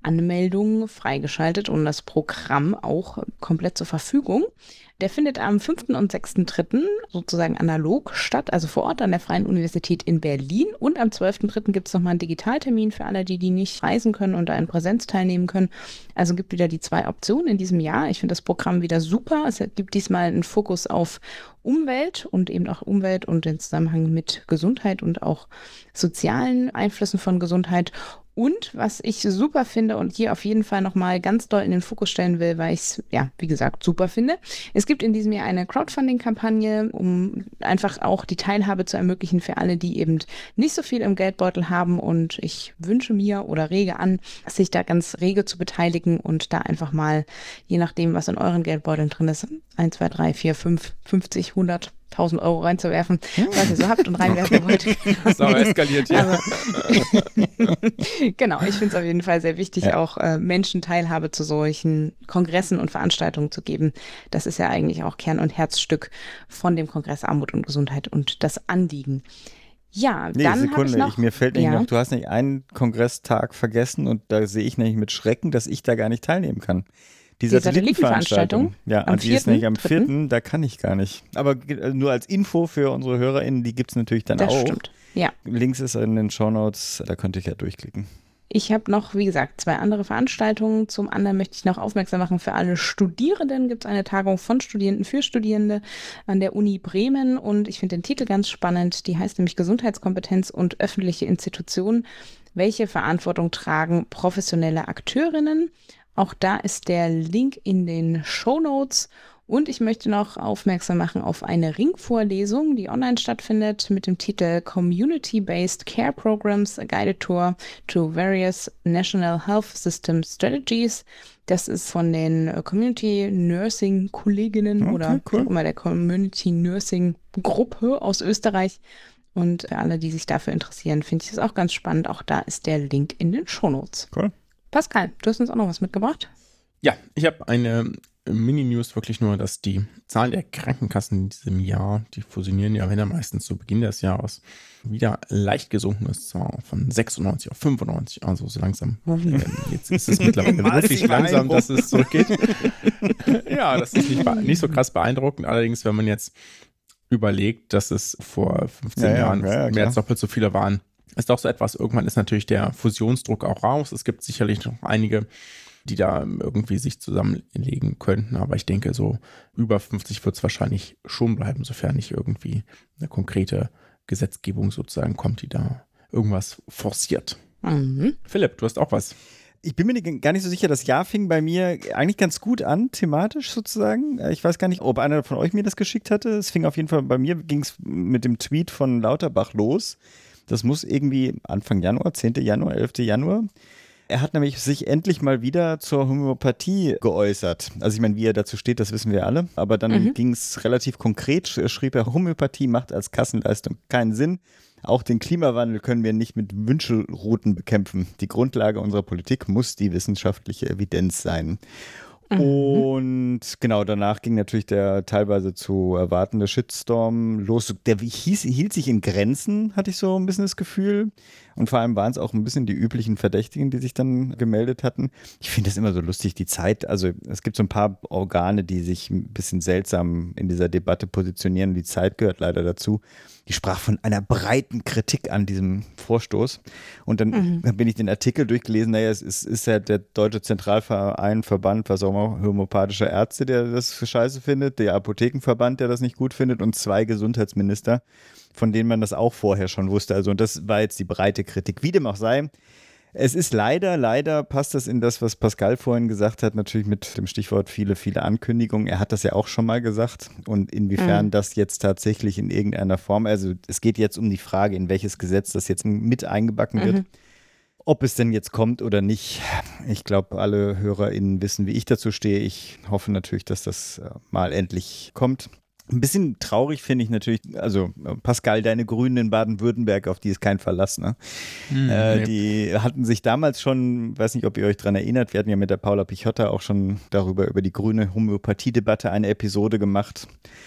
Anmeldung freigeschaltet und das Programm auch komplett zur Verfügung. Der findet am fünften und sechsten dritten sozusagen analog statt, also vor Ort an der Freien Universität in Berlin. Und am zwölften dritten gibt es nochmal einen Digitaltermin für alle, die, die nicht reisen können und da in Präsenz teilnehmen können. Also gibt wieder die zwei Optionen in diesem Jahr. Ich finde das Programm wieder super. Es gibt diesmal einen Fokus auf Umwelt und eben auch Umwelt und den Zusammenhang mit Gesundheit und auch sozialen Einflüssen von Gesundheit. Und was ich super finde und hier auf jeden Fall nochmal ganz doll in den Fokus stellen will, weil ich es, ja, wie gesagt, super finde. Es gibt in diesem Jahr eine Crowdfunding-Kampagne, um einfach auch die Teilhabe zu ermöglichen für alle, die eben nicht so viel im Geldbeutel haben. Und ich wünsche mir oder rege an, sich da ganz rege zu beteiligen und da einfach mal, je nachdem, was in euren Geldbeuteln drin ist, eins, zwei, drei, vier, fünf, fünfzig, hundert, tausend Euro reinzuwerfen, was ihr so habt und reinwerfen wollt. Das ist aber eskaliert hier. Also, genau, ich finde es auf jeden Fall sehr wichtig, ja. auch äh, Menschen Teilhabe zu solchen Kongressen und Veranstaltungen zu geben. Das ist ja eigentlich auch Kern- und Herzstück von dem Kongress Armut und Gesundheit und das Anliegen. Ja, nee, dann Sekunde, ich noch, ich, mir fällt nicht ja. noch, du hast nicht einen Kongresstag vergessen und da sehe ich nämlich mit Schrecken, dass ich da gar nicht teilnehmen kann. Die Satellitenveranstaltung, ja, am und die ist nämlich am vierten vierten, da kann ich gar nicht. Aber nur als Info für unsere HörerInnen, die gibt es natürlich dann das auch. Stimmt, ja. Links ist in den Shownotes, da könnt ihr ja durchklicken. Ich habe noch, wie gesagt, zwei andere Veranstaltungen. Zum anderen möchte ich noch aufmerksam machen, für alle Studierenden gibt es eine Tagung von Studierenden für Studierende an der Uni Bremen. Und ich finde den Titel ganz spannend. Die heißt nämlich Gesundheitskompetenz und öffentliche Institutionen. Welche Verantwortung tragen professionelle Akteurinnen? Auch da ist der Link in den Shownotes. Und ich möchte noch aufmerksam machen auf eine Ringvorlesung, die online stattfindet mit dem Titel Community-Based Care Programs, a Guided Tour to Various National Health System Strategies. Das ist von den Community Nursing Kolleginnen okay, oder cool. mal der Community Nursing Gruppe aus Österreich. Und für alle, die sich dafür interessieren, finde ich das auch ganz spannend. Auch da ist der Link in den Shownotes. Cool. Pascal, du hast uns auch noch was mitgebracht? Ja, ich habe eine Mini-News, wirklich nur, dass die Zahl der Krankenkassen in diesem Jahr, die fusionieren ja, wenn ja meistens zu Beginn des Jahres, wieder leicht gesunken ist, zwar von sechsundneunzig auf fünfundneunzig, also so langsam. Ähm, jetzt ist es mittlerweile wirklich langsam, dass es zurückgeht. Ja, das ist nicht, nicht so krass beeindruckend, allerdings, wenn man jetzt überlegt, dass es vor fünfzehn ja, ja, Jahren ja, ja, mehr als doppelt so viele waren, ist auch so etwas, irgendwann ist natürlich der Fusionsdruck auch raus. Es gibt sicherlich noch einige, die da irgendwie sich zusammenlegen könnten. Aber ich denke, so über fünfzig wird es wahrscheinlich schon bleiben, sofern nicht irgendwie eine konkrete Gesetzgebung sozusagen kommt, die da irgendwas forciert. Mhm. Philipp, du hast auch was. Ich bin mir gar nicht so sicher, das Jahr fing bei mir eigentlich ganz gut an, thematisch sozusagen. Ich weiß gar nicht, ob einer von euch mir das geschickt hatte. Es fing auf jeden Fall, bei mir ging es mit dem Tweet von Lauterbach los. Das muss irgendwie Anfang Januar, zehnten Januar, elften Januar. Er hat nämlich sich endlich mal wieder zur Homöopathie geäußert. Also ich meine, wie er dazu steht, das wissen wir alle. Aber dann mhm. ging es relativ konkret, schrieb er, Homöopathie macht als Kassenleistung keinen Sinn. Auch den Klimawandel können wir nicht mit Wünschelrouten bekämpfen. Die Grundlage unserer Politik muss die wissenschaftliche Evidenz sein. Mhm. Und genau, danach ging natürlich der teilweise zu erwartende Shitstorm los. Der hieß, hielt sich in Grenzen, hatte ich so ein bisschen das Gefühl. Und vor allem waren es auch ein bisschen die üblichen Verdächtigen, die sich dann gemeldet hatten. Ich finde das immer so lustig, die Zeit, also es gibt so ein paar Organe, die sich ein bisschen seltsam in dieser Debatte positionieren. Die Zeit gehört leider dazu. Die sprach von einer breiten Kritik an diesem Vorstoß. Und dann mhm. bin ich den Artikel durchgelesen. Naja, es ist, ist ja der Deutsche Zentralverein, Verband, was auch immer, homöopathischer Ärzte, der das für scheiße findet, der Apothekenverband, der das nicht gut findet und zwei Gesundheitsminister, von denen man das auch vorher schon wusste. Also und das war jetzt die breite Kritik. Wie dem auch sei, es ist leider, leider passt das in das, was Pascal vorhin gesagt hat, natürlich mit dem Stichwort viele, viele Ankündigungen. Er hat das ja auch schon mal gesagt und inwiefern mhm. das jetzt tatsächlich in irgendeiner Form, also es geht jetzt um die Frage, in welches Gesetz das jetzt mit eingebacken wird. Mhm. Ob es denn jetzt kommt oder nicht, ich glaube, alle HörerInnen wissen, wie ich dazu stehe. Ich hoffe natürlich, dass das mal endlich kommt. Ein bisschen traurig finde ich natürlich, also Pascal, deine Grünen in Baden-Württemberg, auf die ist kein Verlass, ne? Hm, äh, nee. Die hatten sich damals schon, weiß nicht, ob ihr euch daran erinnert, wir hatten ja mit der Paula Pichotta auch schon darüber, über die grüne Homöopathie-Debatte eine Episode gemacht.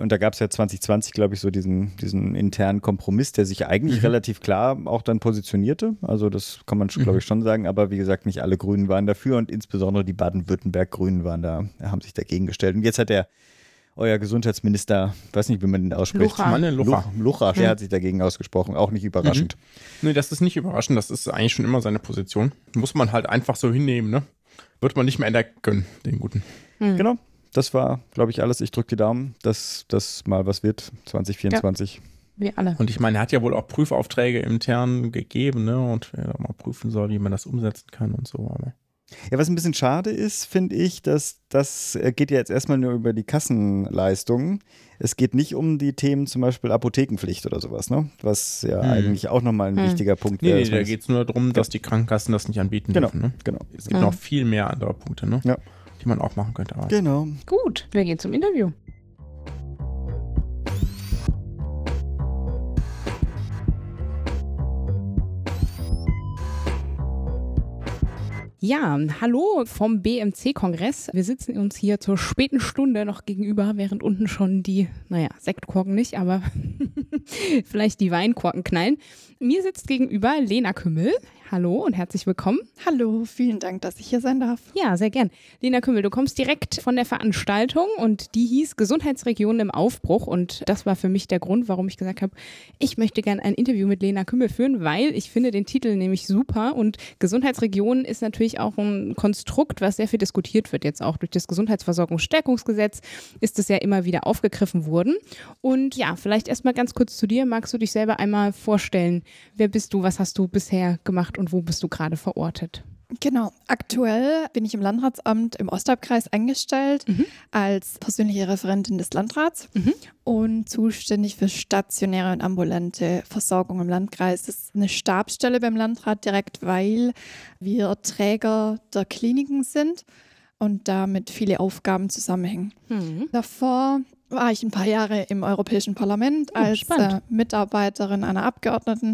Und da gab es ja zwanzig zwanzig, glaube ich, so diesen, diesen internen Kompromiss, der sich eigentlich mhm. relativ klar auch dann positionierte. Also das kann man, mhm. glaube ich, schon sagen. Aber wie gesagt, nicht alle Grünen waren dafür und insbesondere die Baden-Württemberg-Grünen waren da, haben sich dagegen gestellt. Und jetzt hat der euer Gesundheitsminister, weiß nicht, wie man den ausspricht. Lucha. Lucha. Lucha, der mhm. hat sich dagegen ausgesprochen. Auch nicht überraschend. Mhm. Nee, das ist nicht überraschend. Das ist eigentlich schon immer seine Position. Muss man halt einfach so hinnehmen, ne? Wird man nicht mehr ändern können, den Guten. Mhm. Genau. Das war, glaube ich, alles. Ich drücke die Daumen, dass das mal was wird, zwanzig vierundzwanzig. Ja, wir alle. Und ich meine, er hat ja wohl auch Prüfaufträge intern gegeben, ne? Und wer mal prüfen soll, wie man das umsetzen kann und so. Aber ja, was ein bisschen schade ist, finde ich, dass das geht ja jetzt erstmal nur über die Kassenleistungen. Es geht nicht um die Themen zum Beispiel Apothekenpflicht oder sowas, ne? Was ja hm. eigentlich auch nochmal ein hm. wichtiger Punkt nee, wäre. Nee, da geht es nur darum, dass die Krankenkassen das nicht anbieten genau, dürfen. Ne? Genau. Es gibt hm. noch viel mehr andere Punkte, ne? Ja. Die man auch machen könnte. Aber. Genau. Gut, wir gehen zum Interview. Ja, hallo vom B M C-Kongress. Wir sitzen uns hier zur späten Stunde noch gegenüber, während unten schon die, naja, Sektkorken nicht, aber vielleicht die Weinkorken knallen. Mir sitzt gegenüber Lena Kümmel. Hallo und herzlich willkommen. Hallo, vielen Dank, dass ich hier sein darf. Ja, sehr gern. Lena Kümmel, du kommst direkt von der Veranstaltung und die hieß Gesundheitsregionen im Aufbruch und das war für mich der Grund, warum ich gesagt habe, ich möchte gerne ein Interview mit Lena Kümmel führen, weil ich finde den Titel nämlich super und Gesundheitsregionen ist natürlich auch ein Konstrukt, was sehr viel diskutiert wird. Jetzt auch durch das Gesundheitsversorgungsstärkungsgesetz ist es ja immer wieder aufgegriffen worden. Und ja, vielleicht erstmal ganz kurz zu dir. Magst du dich selber einmal vorstellen? Wer bist du? Was hast du bisher gemacht? Und wo bist du gerade verortet? Genau, aktuell bin ich im Landratsamt im Ostalbkreis angestellt mhm. als persönliche Referentin des Landrats mhm. und zuständig für stationäre und ambulante Versorgung im Landkreis. Das ist eine Stabsstelle beim Landrat direkt, weil wir Träger der Kliniken sind und damit viele Aufgaben zusammenhängen. Mhm. Davor war ich ein paar Jahre im Europäischen Parlament ja, als äh, Mitarbeiterin einer Abgeordneten.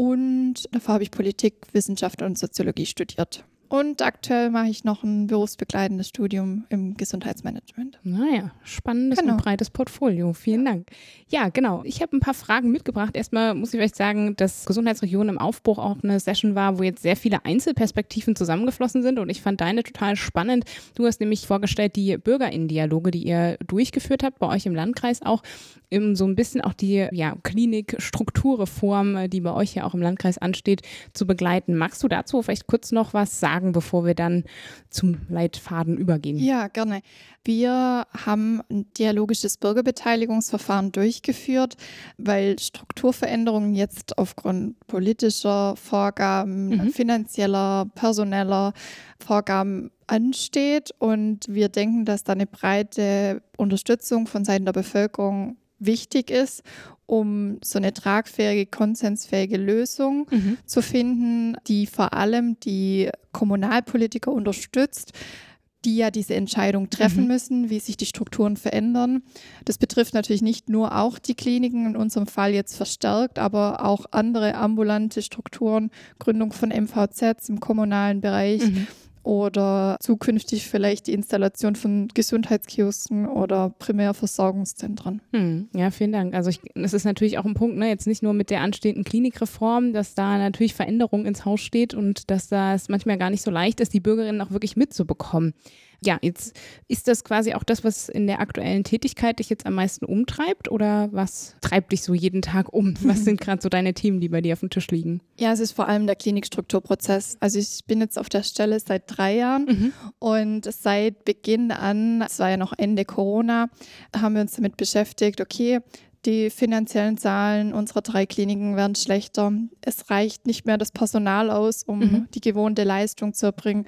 Und davor habe ich Politik, Wissenschaft und Soziologie studiert. Und aktuell mache ich noch ein berufsbegleitendes Studium im Gesundheitsmanagement. Naja, spannendes genau. und breites Portfolio. Vielen Dank. Ja, genau. Ich habe ein paar Fragen mitgebracht. Erstmal muss ich euch sagen, dass Gesundheitsregionen im Aufbruch auch eine Session war, wo jetzt sehr viele Einzelperspektiven zusammengeflossen sind. Und ich fand deine total spannend. Du hast nämlich vorgestellt die BürgerInnen-Dialoge, die ihr durchgeführt habt, bei euch im Landkreis auch. So ein bisschen auch die ja, Klinik-Strukturreform, die bei euch ja auch im Landkreis ansteht, zu begleiten. Magst du dazu vielleicht kurz noch was sagen, bevor wir dann zum Leitfaden übergehen? Ja, gerne. Wir haben ein dialogisches Bürgerbeteiligungsverfahren durchgeführt, weil Strukturveränderungen jetzt aufgrund politischer Vorgaben, mhm. finanzieller, personeller Vorgaben ansteht. Und wir denken, dass da eine breite Unterstützung von Seiten der Bevölkerung wichtig ist, um so eine tragfähige, konsensfähige Lösung mhm. zu finden, die vor allem die Kommunalpolitiker unterstützt, die ja diese Entscheidung treffen mhm. müssen, wie sich die Strukturen verändern. Das betrifft natürlich nicht nur auch die Kliniken, in unserem Fall jetzt verstärkt, aber auch andere ambulante Strukturen, Gründung von M V Zs im kommunalen Bereich, mhm. oder zukünftig vielleicht die Installation von Gesundheitskiosken oder Primärversorgungszentren. Hm, ja, vielen Dank. Also ich, das ist natürlich auch ein Punkt, ne, jetzt nicht nur mit der anstehenden Klinikreform, dass da natürlich Veränderung ins Haus steht und dass das manchmal gar nicht so leicht ist, die Bürgerinnen auch wirklich mitzubekommen. Ja, jetzt ist das quasi auch das, was in der aktuellen Tätigkeit dich jetzt am meisten umtreibt oder was treibt dich so jeden Tag um? Was sind gerade so deine Themen, die bei dir auf dem Tisch liegen? Ja, es ist vor allem der Klinikstrukturprozess. Also ich bin jetzt auf der Stelle seit drei Jahren mhm. und seit Beginn an, es war ja noch Ende Corona, haben wir uns damit beschäftigt, okay, die finanziellen Zahlen unserer drei Kliniken werden schlechter. Es reicht nicht mehr das Personal aus, um mhm. die gewohnte Leistung zu erbringen.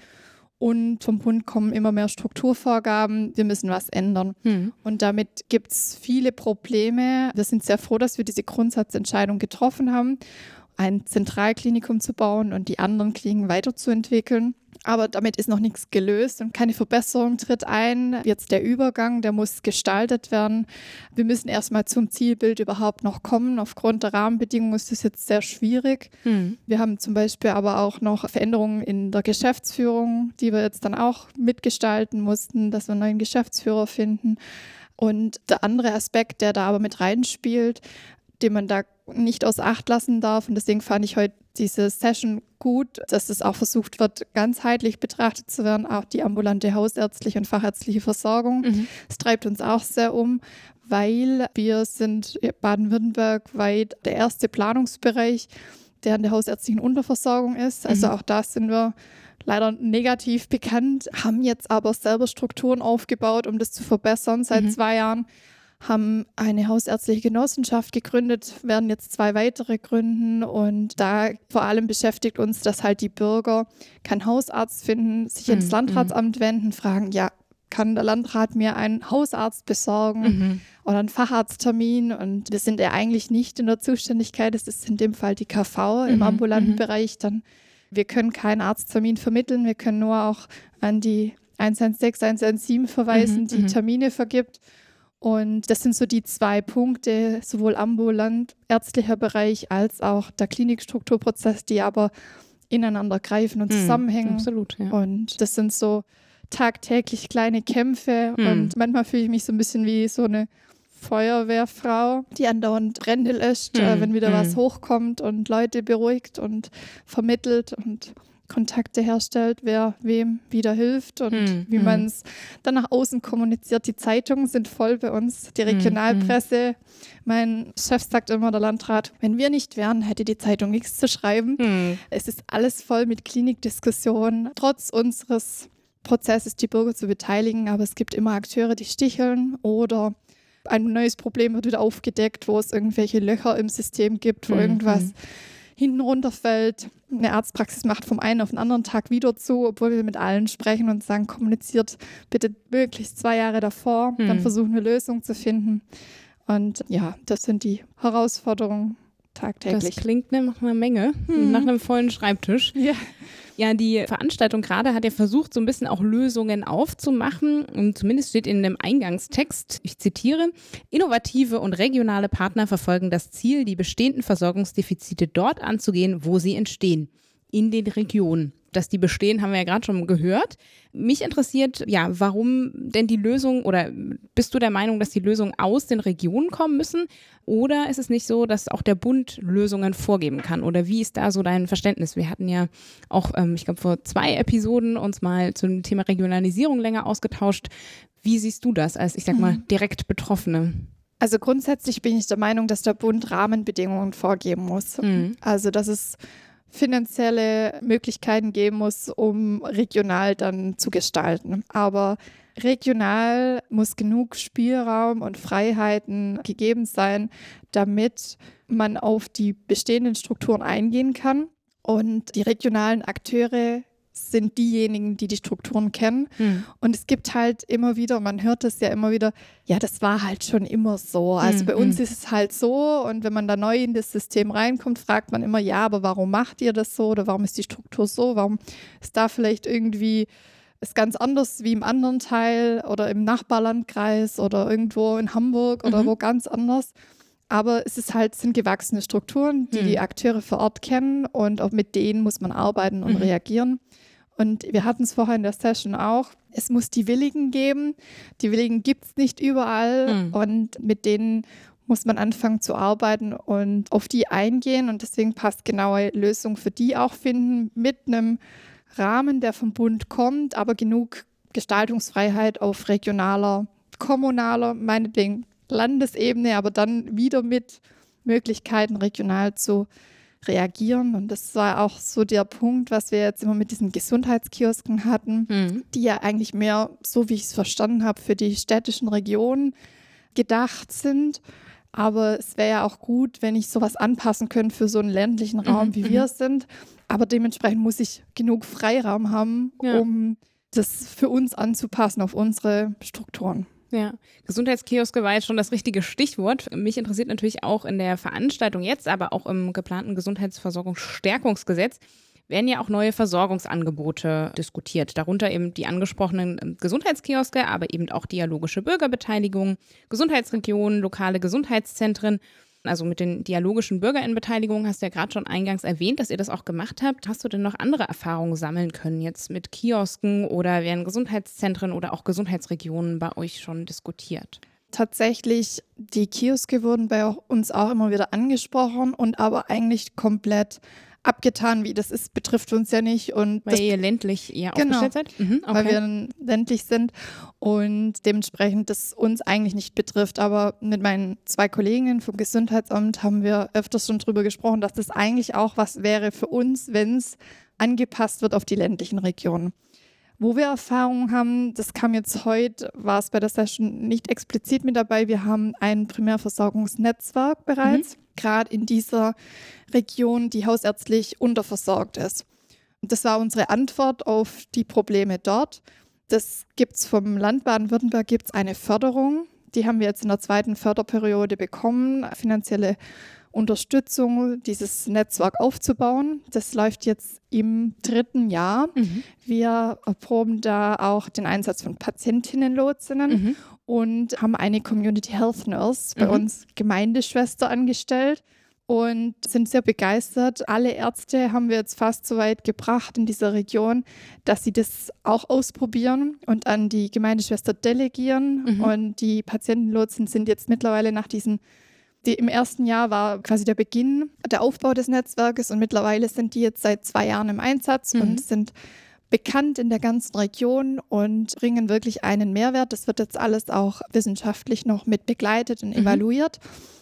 Und vom Bund kommen immer mehr Strukturvorgaben. Wir müssen was ändern. Hm. Und damit gibt es viele Probleme. Wir sind sehr froh, dass wir diese Grundsatzentscheidung getroffen haben, ein Zentralklinikum zu bauen und die anderen Kliniken weiterzuentwickeln. Aber damit ist noch nichts gelöst und keine Verbesserung tritt ein. Jetzt der Übergang, der muss gestaltet werden. Wir müssen erstmal zum Zielbild überhaupt noch kommen. Aufgrund der Rahmenbedingungen ist das jetzt sehr schwierig. Hm. Wir haben zum Beispiel aber auch noch Veränderungen in der Geschäftsführung, die wir jetzt dann auch mitgestalten mussten, dass wir einen neuen Geschäftsführer finden. Und der andere Aspekt, der da aber mit reinspielt, den man da nicht außer Acht lassen darf, und deswegen fand ich heute diese Session gut, dass es auch versucht wird, ganzheitlich betrachtet zu werden, auch die ambulante hausärztliche und fachärztliche Versorgung. Mhm. Das treibt uns auch sehr um, weil wir sind Baden-Württemberg weit der erste Planungsbereich, der in der hausärztlichen Unterversorgung ist. Also mhm. auch da sind wir leider negativ bekannt, haben jetzt aber selber Strukturen aufgebaut, um das zu verbessern. Seit mhm. zwei Jahren haben eine hausärztliche Genossenschaft gegründet, werden jetzt zwei weitere gründen, und da vor allem beschäftigt uns, dass halt die Bürger keinen Hausarzt finden, sich mhm. ins Landratsamt wenden, fragen, ja, kann der Landrat mir einen Hausarzt besorgen mhm. oder einen Facharzttermin, und wir sind ja eigentlich nicht in der Zuständigkeit, das ist in dem Fall die K V im mhm. ambulanten mhm. Bereich, dann wir können keinen Arzttermin vermitteln, wir können nur auch an die eins eins sechs, eins eins sieben verweisen, mhm. die Termine vergibt. Und das sind so die zwei Punkte, sowohl ambulant, ärztlicher Bereich als auch der Klinikstrukturprozess, die aber ineinander greifen und zusammenhängen. Mm, absolut, ja. Und das sind so tagtäglich kleine Kämpfe. Mm. Und manchmal fühle ich mich so ein bisschen wie so eine Feuerwehrfrau, die andauernd Brände löscht, mm. äh, wenn wieder mm. was hochkommt und Leute beruhigt und vermittelt und Kontakte herstellt, wer wem wieder hilft und hm, wie hm. man es dann nach außen kommuniziert. Die Zeitungen sind voll bei uns, die Regionalpresse. Hm, mein Chef sagt immer, der Landrat, wenn wir nicht wären, hätte die Zeitung nichts zu schreiben. Hm. Es ist alles voll mit Klinikdiskussionen. Trotz unseres Prozesses, die Bürger zu beteiligen, aber es gibt immer Akteure, die sticheln, oder ein neues Problem wird wieder aufgedeckt, wo es irgendwelche Löcher im System gibt, wo hm, irgendwas hm. hinten runterfällt. Eine Arztpraxis macht vom einen auf den anderen Tag wieder zu, obwohl wir mit allen sprechen und sagen, kommuniziert bitte möglichst zwei Jahre davor. Hm. Dann versuchen wir Lösungen zu finden. Und ja, das sind die Herausforderungen tagtäglich. Das klingt nach einer Menge, hm. nach einem vollen Schreibtisch. Ja. Ja, die Veranstaltung gerade hat ja versucht, so ein bisschen auch Lösungen aufzumachen. Und zumindest steht in dem Eingangstext, ich zitiere, innovative und regionale Partner verfolgen das Ziel, die bestehenden Versorgungsdefizite dort anzugehen, wo sie entstehen, in den Regionen. Dass die bestehen, haben wir ja gerade schon gehört. Mich interessiert, ja, warum denn die Lösung, oder bist du der Meinung, dass die Lösungen aus den Regionen kommen müssen? Oder ist es nicht so, dass auch der Bund Lösungen vorgeben kann? Oder wie ist da so dein Verständnis? Wir hatten ja auch, ähm, ich glaube, vor zwei Episoden uns mal zum Thema Regionalisierung länger ausgetauscht. Wie siehst du das als, ich sag mal, direkt Betroffene? Also grundsätzlich bin ich der Meinung, dass der Bund Rahmenbedingungen vorgeben muss. Mhm. Also dass es finanzielle Möglichkeiten geben muss, um regional dann zu gestalten. Aber regional muss genug Spielraum und Freiheiten gegeben sein, damit man auf die bestehenden Strukturen eingehen kann. Und die regionalen Akteure sind diejenigen, die die Strukturen kennen. Hm. Und es gibt halt immer wieder, man hört es ja immer wieder, ja, das war halt schon immer so. Also hm, bei uns hm. ist es halt so, und wenn man da neu in das System reinkommt, fragt man immer, ja, aber warum macht ihr das so, oder warum ist die Struktur so, warum ist da vielleicht irgendwie es ganz anders wie im anderen Teil oder im Nachbarlandkreis oder irgendwo in Hamburg oder mhm. wo ganz anders. Aber es ist halt, sind gewachsene Strukturen, die hm. die Akteure vor Ort kennen, und auch mit denen muss man arbeiten und mhm. reagieren. Und wir hatten es vorher in der Session auch, es muss die Willigen geben. Die Willigen gibt es nicht überall mhm. und mit denen muss man anfangen zu arbeiten und auf die eingehen, und deswegen passt genaue Lösungen für die auch finden, mit einem Rahmen, der vom Bund kommt, aber genug Gestaltungsfreiheit auf regionaler, kommunaler, meinetwegen Landesebene, aber dann wieder mit Möglichkeiten regional zu reagieren. Und das war auch so der Punkt, was wir jetzt immer mit diesen Gesundheitskiosken hatten, mhm. die ja eigentlich mehr, so wie ich es verstanden habe, für die städtischen Regionen gedacht sind. Aber es wäre ja auch gut, wenn ich sowas anpassen könnte für so einen ländlichen Raum, mhm. wie wir es sind. Aber dementsprechend muss ich genug Freiraum haben, ja. um das für uns anzupassen auf unsere Strukturen. Ja, Gesundheitskioske war jetzt schon das richtige Stichwort. Mich interessiert natürlich auch in der Veranstaltung jetzt, aber auch im geplanten Gesundheitsversorgungsstärkungsgesetz werden ja auch neue Versorgungsangebote diskutiert. Darunter eben die angesprochenen Gesundheitskioske, aber eben auch dialogische Bürgerbeteiligung, Gesundheitsregionen, lokale Gesundheitszentren. Also mit den dialogischen BürgerInnenbeteiligungen hast du ja gerade schon eingangs erwähnt, dass ihr das auch gemacht habt. Hast du denn noch andere Erfahrungen sammeln können, jetzt mit Kiosken, oder werden Gesundheitszentren oder auch Gesundheitsregionen bei euch schon diskutiert? Tatsächlich, die Kioske wurden bei uns auch immer wieder angesprochen und aber eigentlich komplett abgetan, wie das ist, betrifft uns ja nicht. Und weil das, ihr ländlich eher genau, aufgestellt seid? Mhm, okay. weil wir ländlich sind und dementsprechend das uns eigentlich nicht betrifft. Aber mit meinen zwei Kolleginnen vom Gesundheitsamt haben wir öfters schon drüber gesprochen, dass das eigentlich auch was wäre für uns, wenn es angepasst wird auf die ländlichen Regionen. Wo wir Erfahrungen haben, das kam jetzt heute, war es bei der Session nicht explizit mit dabei, wir haben ein Primärversorgungsnetzwerk bereits, mhm. gerade in dieser Region, die hausärztlich unterversorgt ist. Und das war unsere Antwort auf die Probleme dort. Das gibt es vom Land Baden-Württemberg, gibt es eine Förderung, die haben wir jetzt in der zweiten Förderperiode bekommen, finanzielle Unterstützung, dieses Netzwerk aufzubauen. Das läuft jetzt im dritten Jahr. Mhm. Wir erproben da auch den Einsatz von Patientinnenlotsinnen mhm. und haben eine Community Health Nurse, bei mhm. uns Gemeindeschwester, angestellt und sind sehr begeistert. Alle Ärzte haben wir jetzt fast so weit gebracht in dieser Region, dass sie das auch ausprobieren und an die Gemeindeschwester delegieren. Mhm. Und die Patientenlotsen sind jetzt mittlerweile nach diesen Die, im ersten Jahr war quasi der Beginn, der Aufbau des Netzwerkes und mittlerweile sind die jetzt seit zwei Jahren im Einsatz mhm. und sind bekannt in der ganzen Region und bringen wirklich einen Mehrwert. Das wird jetzt alles auch wissenschaftlich noch mit begleitet und mhm. evaluiert.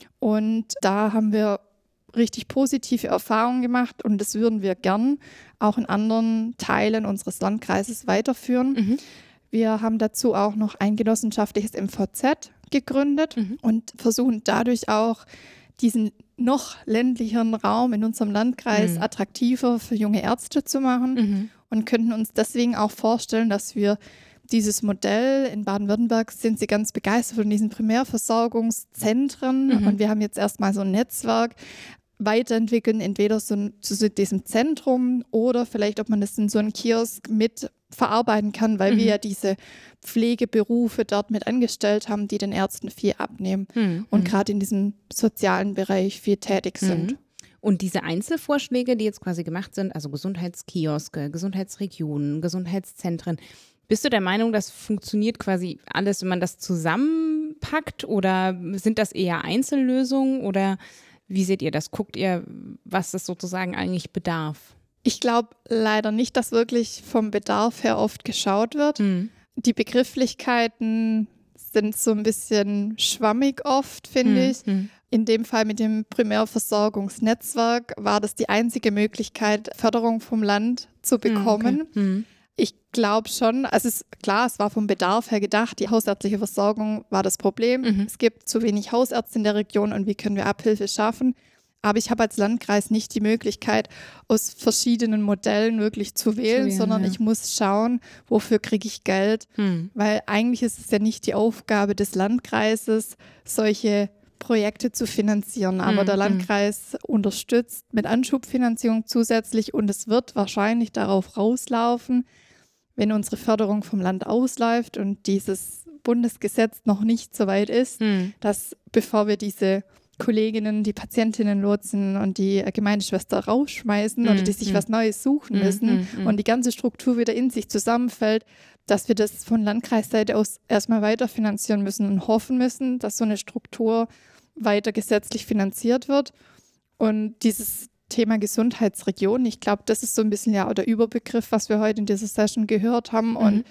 Und da haben wir richtig positive Erfahrungen gemacht und das würden wir gern auch in anderen Teilen unseres Landkreises weiterführen. Mhm. Wir haben dazu auch noch ein genossenschaftliches M V Z gegründet mhm. und versuchen dadurch auch diesen noch ländlicheren Raum in unserem Landkreis mhm. attraktiver für junge Ärzte zu machen mhm. und könnten uns deswegen auch vorstellen, dass wir dieses Modell, in Baden-Württemberg sind sie ganz begeistert von diesen Primärversorgungszentren mhm. und wir haben jetzt erstmal so ein Netzwerk weiterentwickeln, entweder so zu diesem Zentrum oder vielleicht, ob man das in so einem Kiosk mit verarbeiten kann, weil mhm. wir ja diese Pflegeberufe dort mit angestellt haben, die den Ärzten viel abnehmen mhm. und gerade in diesem sozialen Bereich viel tätig sind. Mhm. Und diese Einzelvorschläge, die jetzt quasi gemacht sind, also Gesundheitskioske, Gesundheitsregionen, Gesundheitszentren, bist du der Meinung, das funktioniert quasi alles, wenn man das zusammenpackt oder sind das eher Einzellösungen oder wie seht ihr das? Guckt ihr, was das sozusagen eigentlich bedarf? Ich glaube leider nicht, dass wirklich vom Bedarf her oft geschaut wird. Mhm. Die Begrifflichkeiten sind so ein bisschen schwammig oft, finde mhm. ich. In dem Fall mit dem Primärversorgungsnetzwerk war das die einzige Möglichkeit, Förderung vom Land zu bekommen. Okay. Mhm. Ich glaube schon, also es ist klar, es war vom Bedarf her gedacht, die hausärztliche Versorgung war das Problem. Mhm. Es gibt zu wenig Hausärzte in der Region und wie können wir Abhilfe schaffen? Aber ich habe als Landkreis nicht die Möglichkeit, aus verschiedenen Modellen wirklich zu wählen, zu wählen sondern ja. ich muss schauen, wofür kriege ich Geld. Hm. Weil eigentlich ist es ja nicht die Aufgabe des Landkreises, solche Projekte zu finanzieren. Aber hm. der Landkreis hm. unterstützt mit Anschubfinanzierung zusätzlich und es wird wahrscheinlich darauf rauslaufen, wenn unsere Förderung vom Land ausläuft und dieses Bundesgesetz noch nicht so weit ist, hm. dass bevor wir diese Kolleginnen, die Patientinnenlotsen und die Gemeindeschwester rausschmeißen mm, oder die sich mm. was Neues suchen müssen mm, mm, und die ganze Struktur wieder in sich zusammenfällt, dass wir das von Landkreisseite aus erstmal weiterfinanzieren müssen und hoffen müssen, dass so eine Struktur weiter gesetzlich finanziert wird. Und dieses Thema Gesundheitsregion, ich glaube, das ist so ein bisschen ja der Überbegriff, was wir heute in dieser Session gehört haben. Mm. Und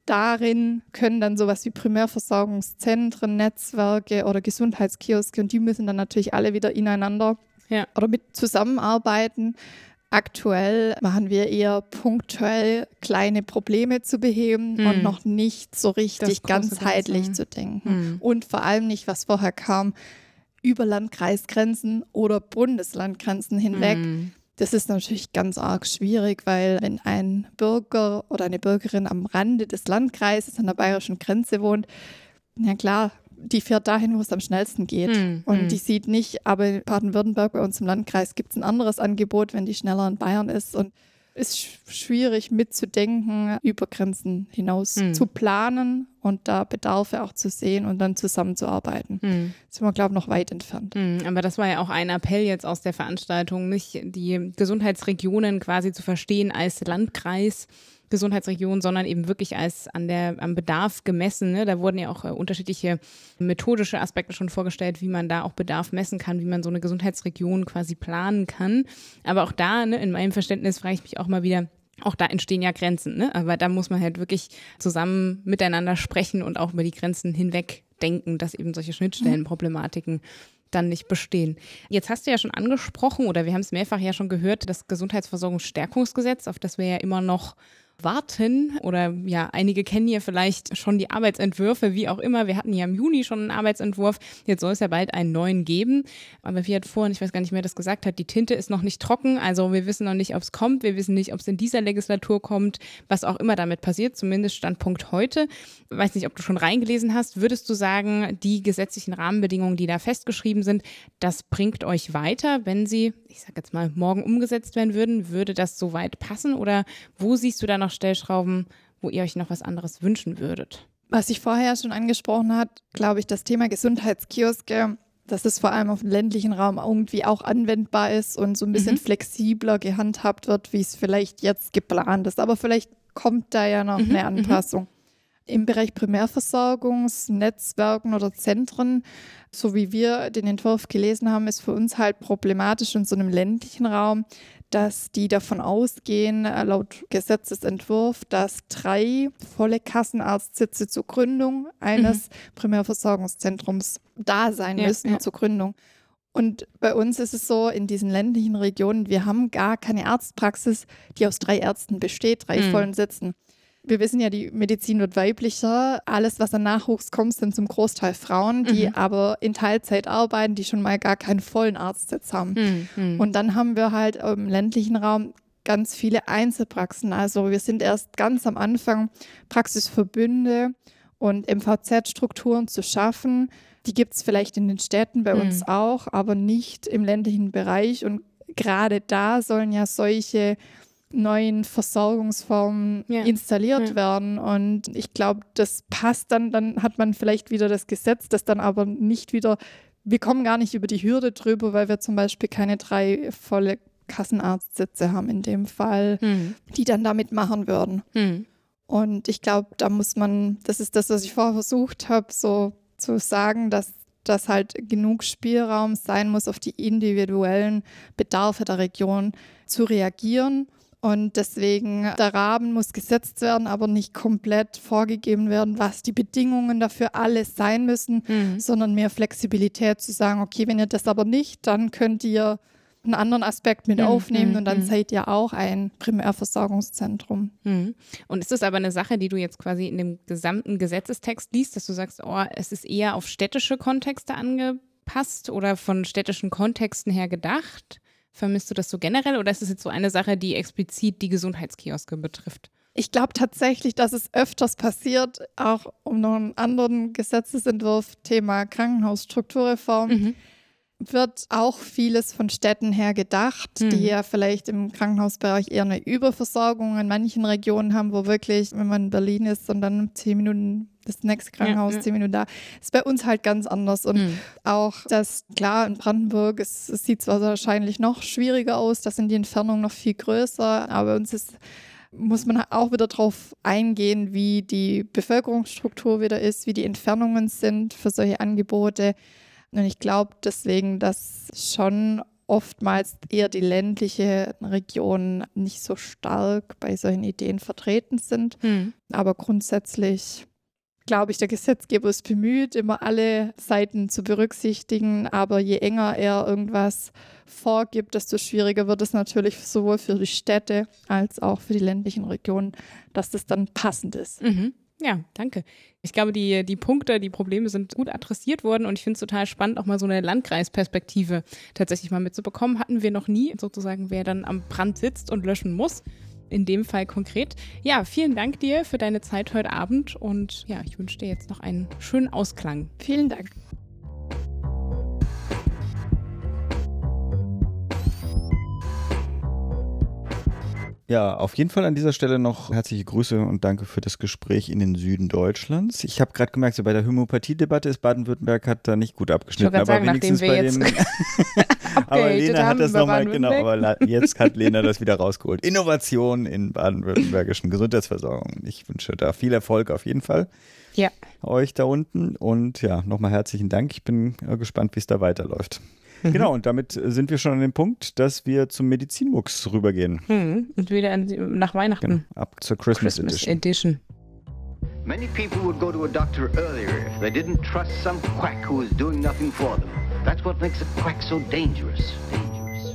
darin können dann sowas wie Primärversorgungszentren, Netzwerke oder Gesundheitskioske und die müssen dann natürlich alle wieder ineinander ja. oder mit zusammenarbeiten. Aktuell machen wir eher punktuell kleine Probleme zu beheben hm. und noch nicht so richtig ganzheitlich Ganze. zu denken. Hm. Und vor allem nicht, was vorher kam, über Landkreisgrenzen oder Bundeslandgrenzen hinweg. Hm. Das ist natürlich ganz arg schwierig, weil wenn ein Bürger oder eine Bürgerin am Rande des Landkreises an der bayerischen Grenze wohnt, ja klar, die fährt dahin, wo es am schnellsten geht. Hm, und hm. die sieht nicht, aber in Baden-Württemberg bei uns im Landkreis gibt es ein anderes Angebot, wenn die schneller in Bayern ist. Und es ist schwierig mitzudenken, über Grenzen hinaus hm. zu planen und da Bedarfe auch zu sehen und dann zusammenzuarbeiten. Hm. Das sind wir, glaube ich, noch weit entfernt. Hm, aber das war ja auch ein Appell jetzt aus der Veranstaltung, nicht die Gesundheitsregionen quasi zu verstehen als Landkreis, Gesundheitsregion, sondern eben wirklich als an der, am Bedarf gemessen. Ne? Da wurden ja auch äh, unterschiedliche methodische Aspekte schon vorgestellt, wie man da auch Bedarf messen kann, wie man so eine Gesundheitsregion quasi planen kann. Aber auch da, ne, in meinem Verständnis frage ich mich auch mal wieder, auch da entstehen ja Grenzen, ne? Aber da muss man halt wirklich zusammen miteinander sprechen und auch über die Grenzen hinweg denken, dass eben solche Schnittstellenproblematiken dann nicht bestehen. Jetzt hast du ja schon angesprochen, oder wir haben es mehrfach ja schon gehört, das Gesundheitsversorgungsstärkungsgesetz, auf das wir ja immer noch warten, oder ja, einige kennen ja vielleicht schon die Arbeitsentwürfe, wie auch immer. Wir hatten ja im Juni schon einen Arbeitsentwurf, jetzt soll es ja bald einen neuen geben. Aber wie hat vorhin, ich weiß gar nicht, wer das gesagt hat, die Tinte ist noch nicht trocken, also wir wissen noch nicht, ob es kommt, wir wissen nicht, ob es in dieser Legislatur kommt, was auch immer damit passiert, zumindest Standpunkt heute. Ich weiß nicht, ob du schon reingelesen hast. Würdest du sagen, die gesetzlichen Rahmenbedingungen, die da festgeschrieben sind, das bringt euch weiter, wenn sie, ich sag jetzt mal, morgen umgesetzt werden würden? Würde das so weit passen, oder wo siehst du da noch Stellschrauben, wo ihr euch noch was anderes wünschen würdet? Was ich vorher schon angesprochen habe, glaube ich, das Thema Gesundheitskioske, dass es vor allem auf dem ländlichen Raum irgendwie auch anwendbar ist und so ein bisschen mhm. flexibler gehandhabt wird, wie es vielleicht jetzt geplant ist. Aber vielleicht kommt da ja noch mhm. eine Anpassung. Mhm. Im Bereich Primärversorgungsnetzwerken oder Zentren, so wie wir den Entwurf gelesen haben, ist für uns halt problematisch in so einem ländlichen Raum, dass die davon ausgehen, laut Gesetzesentwurf, dass drei volle Kassenarztsitze zur Gründung eines mhm. Primärversorgungszentrums da sein ja, müssen ja. zur Gründung. Und bei uns ist es so, in diesen ländlichen Regionen, wir haben gar keine Arztpraxis, die aus drei Ärzten besteht, drei mhm. vollen Sitzen. Wir wissen ja, die Medizin wird weiblicher. Alles, was an Nachwuchs kommt, sind zum Großteil Frauen, die mhm. aber in Teilzeit arbeiten, die schon mal gar keinen vollen Arztsitz haben. Mhm. Und dann haben wir halt im ländlichen Raum ganz viele Einzelpraxen. Also wir sind erst ganz am Anfang, Praxisverbünde und M V Z-Strukturen zu schaffen. Die gibt es vielleicht in den Städten bei mhm. uns auch, aber nicht im ländlichen Bereich. Und gerade da sollen ja solche neuen Versorgungsformen ja. installiert ja. werden. Und ich glaube, das passt dann, dann hat man vielleicht wieder das Gesetz, das dann aber nicht wieder, wir kommen gar nicht über die Hürde drüber, weil wir zum Beispiel keine drei volle Kassenarztsitze haben in dem Fall, hm. die dann damit machen würden. Hm. Und ich glaube, da muss man, das ist das, was ich vorher versucht habe, so zu sagen, dass dass halt genug Spielraum sein muss, auf die individuellen Bedarfe der Region zu reagieren. Und deswegen, der Rahmen muss gesetzt werden, aber nicht komplett vorgegeben werden, was die Bedingungen dafür alles sein müssen, mhm. sondern mehr Flexibilität zu sagen, okay, wenn ihr das aber nicht, dann könnt ihr einen anderen Aspekt mit mhm. aufnehmen und dann mhm. seid ihr auch ein Primärversorgungszentrum. Mhm. Und ist das aber eine Sache, die du jetzt quasi in dem gesamten Gesetzestext liest, dass du sagst, oh, es ist eher auf städtische Kontexte angepasst oder von städtischen Kontexten her gedacht? Vermisst du das so generell, oder ist es jetzt so eine Sache, die explizit die Gesundheitskioske betrifft? Ich glaube tatsächlich, dass es öfters passiert, auch um noch einen anderen Gesetzesentwurf, Thema Krankenhausstrukturreform, mhm. wird auch vieles von Städten her gedacht, mhm. die ja vielleicht im Krankenhausbereich eher eine Überversorgung in manchen Regionen haben, wo wirklich, wenn man in Berlin ist und dann zehn Minuten das nächste Krankenhaus, ja, ja. zehn Minuten da, ist bei uns halt ganz anders. Und mhm. auch das, klar, in Brandenburg, es, es sieht zwar wahrscheinlich noch schwieriger aus, da sind die Entfernungen noch viel größer, aber bei uns ist, muss man auch wieder darauf eingehen, wie die Bevölkerungsstruktur wieder ist, wie die Entfernungen sind für solche Angebote. Und ich glaube deswegen, dass schon oftmals eher die ländliche Region nicht so stark bei solchen Ideen vertreten sind. Mhm. Aber grundsätzlich glaube ich, der Gesetzgeber ist bemüht, immer alle Seiten zu berücksichtigen. Aber je enger er irgendwas vorgibt, desto schwieriger wird es natürlich sowohl für die Städte als auch für die ländlichen Regionen, dass das dann passend ist. Mhm. Ja, danke. Ich glaube, die, die Punkte, die Probleme sind gut adressiert worden und ich finde es total spannend, auch mal so eine Landkreisperspektive tatsächlich mal mitzubekommen. Hatten wir noch nie, sozusagen, wer dann am Brand sitzt und löschen muss. In dem Fall konkret. Ja, vielen Dank dir für deine Zeit heute Abend und ja, ich wünsche dir jetzt noch einen schönen Ausklang. Vielen Dank. Ja, auf jeden Fall an dieser Stelle noch herzliche Grüße und danke für das Gespräch in den Süden Deutschlands. Ich habe gerade gemerkt, so bei der Homöopathie-Debatte ist Baden-Württemberg hat da nicht gut abgeschnitten, Ich wollte aber gerade sagen, wenigstens nachdem wir bei jetzt den aber Lena hat das über nochmal, genau, Baden-Württemberg. aber jetzt hat Lena das wieder rausgeholt. Innovation in baden-württembergischen Gesundheitsversorgung. Ich wünsche da viel Erfolg auf jeden Fall. Ja. Euch da unten und ja, nochmal herzlichen Dank. Ich bin äh, gespannt, wie es da weiterläuft. Mhm. Genau, und damit sind wir schon an dem Punkt, dass wir zum Medizinmux rübergehen. Mhm. Und wieder an, nach Weihnachten. Genau, ab zur Christmas, Christmas Edition. Edition. Many people would go to a doctor earlier if they didn't trust some quack who is doing nothing for them. That's what makes a quack so dangerous. Dangerous.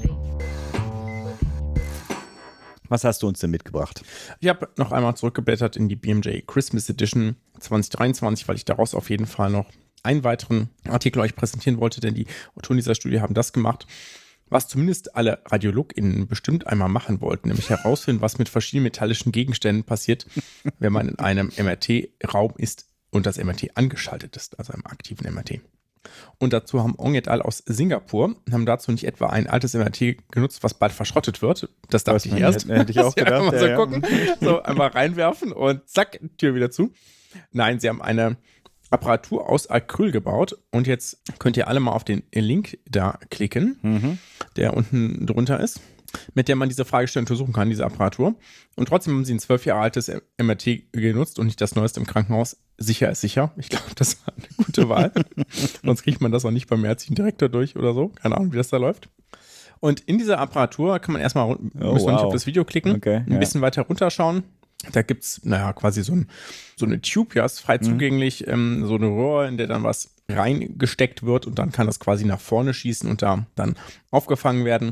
Was hast du uns denn mitgebracht? Ich habe noch einmal zurückgeblättert in die B M J Christmas Edition zwanzig dreiundzwanzig, weil ich daraus auf jeden Fall noch einen weiteren Artikel euch präsentieren wollte, denn die Autoren dieser Studie haben das gemacht, was zumindest alle RadiologInnen bestimmt einmal machen wollten, nämlich herausfinden, was mit verschiedenen metallischen Gegenständen passiert, wenn man in einem M R T-Raum ist und das M R T angeschaltet ist, also einem aktiven M R T. Und dazu haben Ong et al. Aus Singapur, haben dazu nicht etwa ein altes M R T genutzt, was bald verschrottet wird. Das dachte ich erst. Hätte ich auch gedacht. Mal so ja, gucken, so einmal reinwerfen und zack, Tür wieder zu. Nein, sie haben eine Apparatur aus Acryl gebaut und jetzt könnt ihr alle mal auf den Link da klicken, mhm. der unten drunter ist, mit der man diese Fragestellung untersuchen kann, diese Apparatur. Und trotzdem haben sie ein zwölf Jahre altes M R T genutzt und nicht das neueste im Krankenhaus. Sicher ist sicher. Ich glaube, das war eine gute Wahl. Sonst kriegt man das auch nicht beim ärztlichen Direktor durch oder so. Keine Ahnung, wie das da läuft. Und in dieser Apparatur kann man erstmal, oh, müssen wir nicht auf das Video klicken, okay, ein ja. bisschen weiter runterschauen. Da gibt es, naja, quasi so, ein, so eine Tube, ja, ist frei mhm. zugänglich, ähm, so eine Rohr, in der dann was reingesteckt wird und dann kann das quasi nach vorne schießen und da dann aufgefangen werden.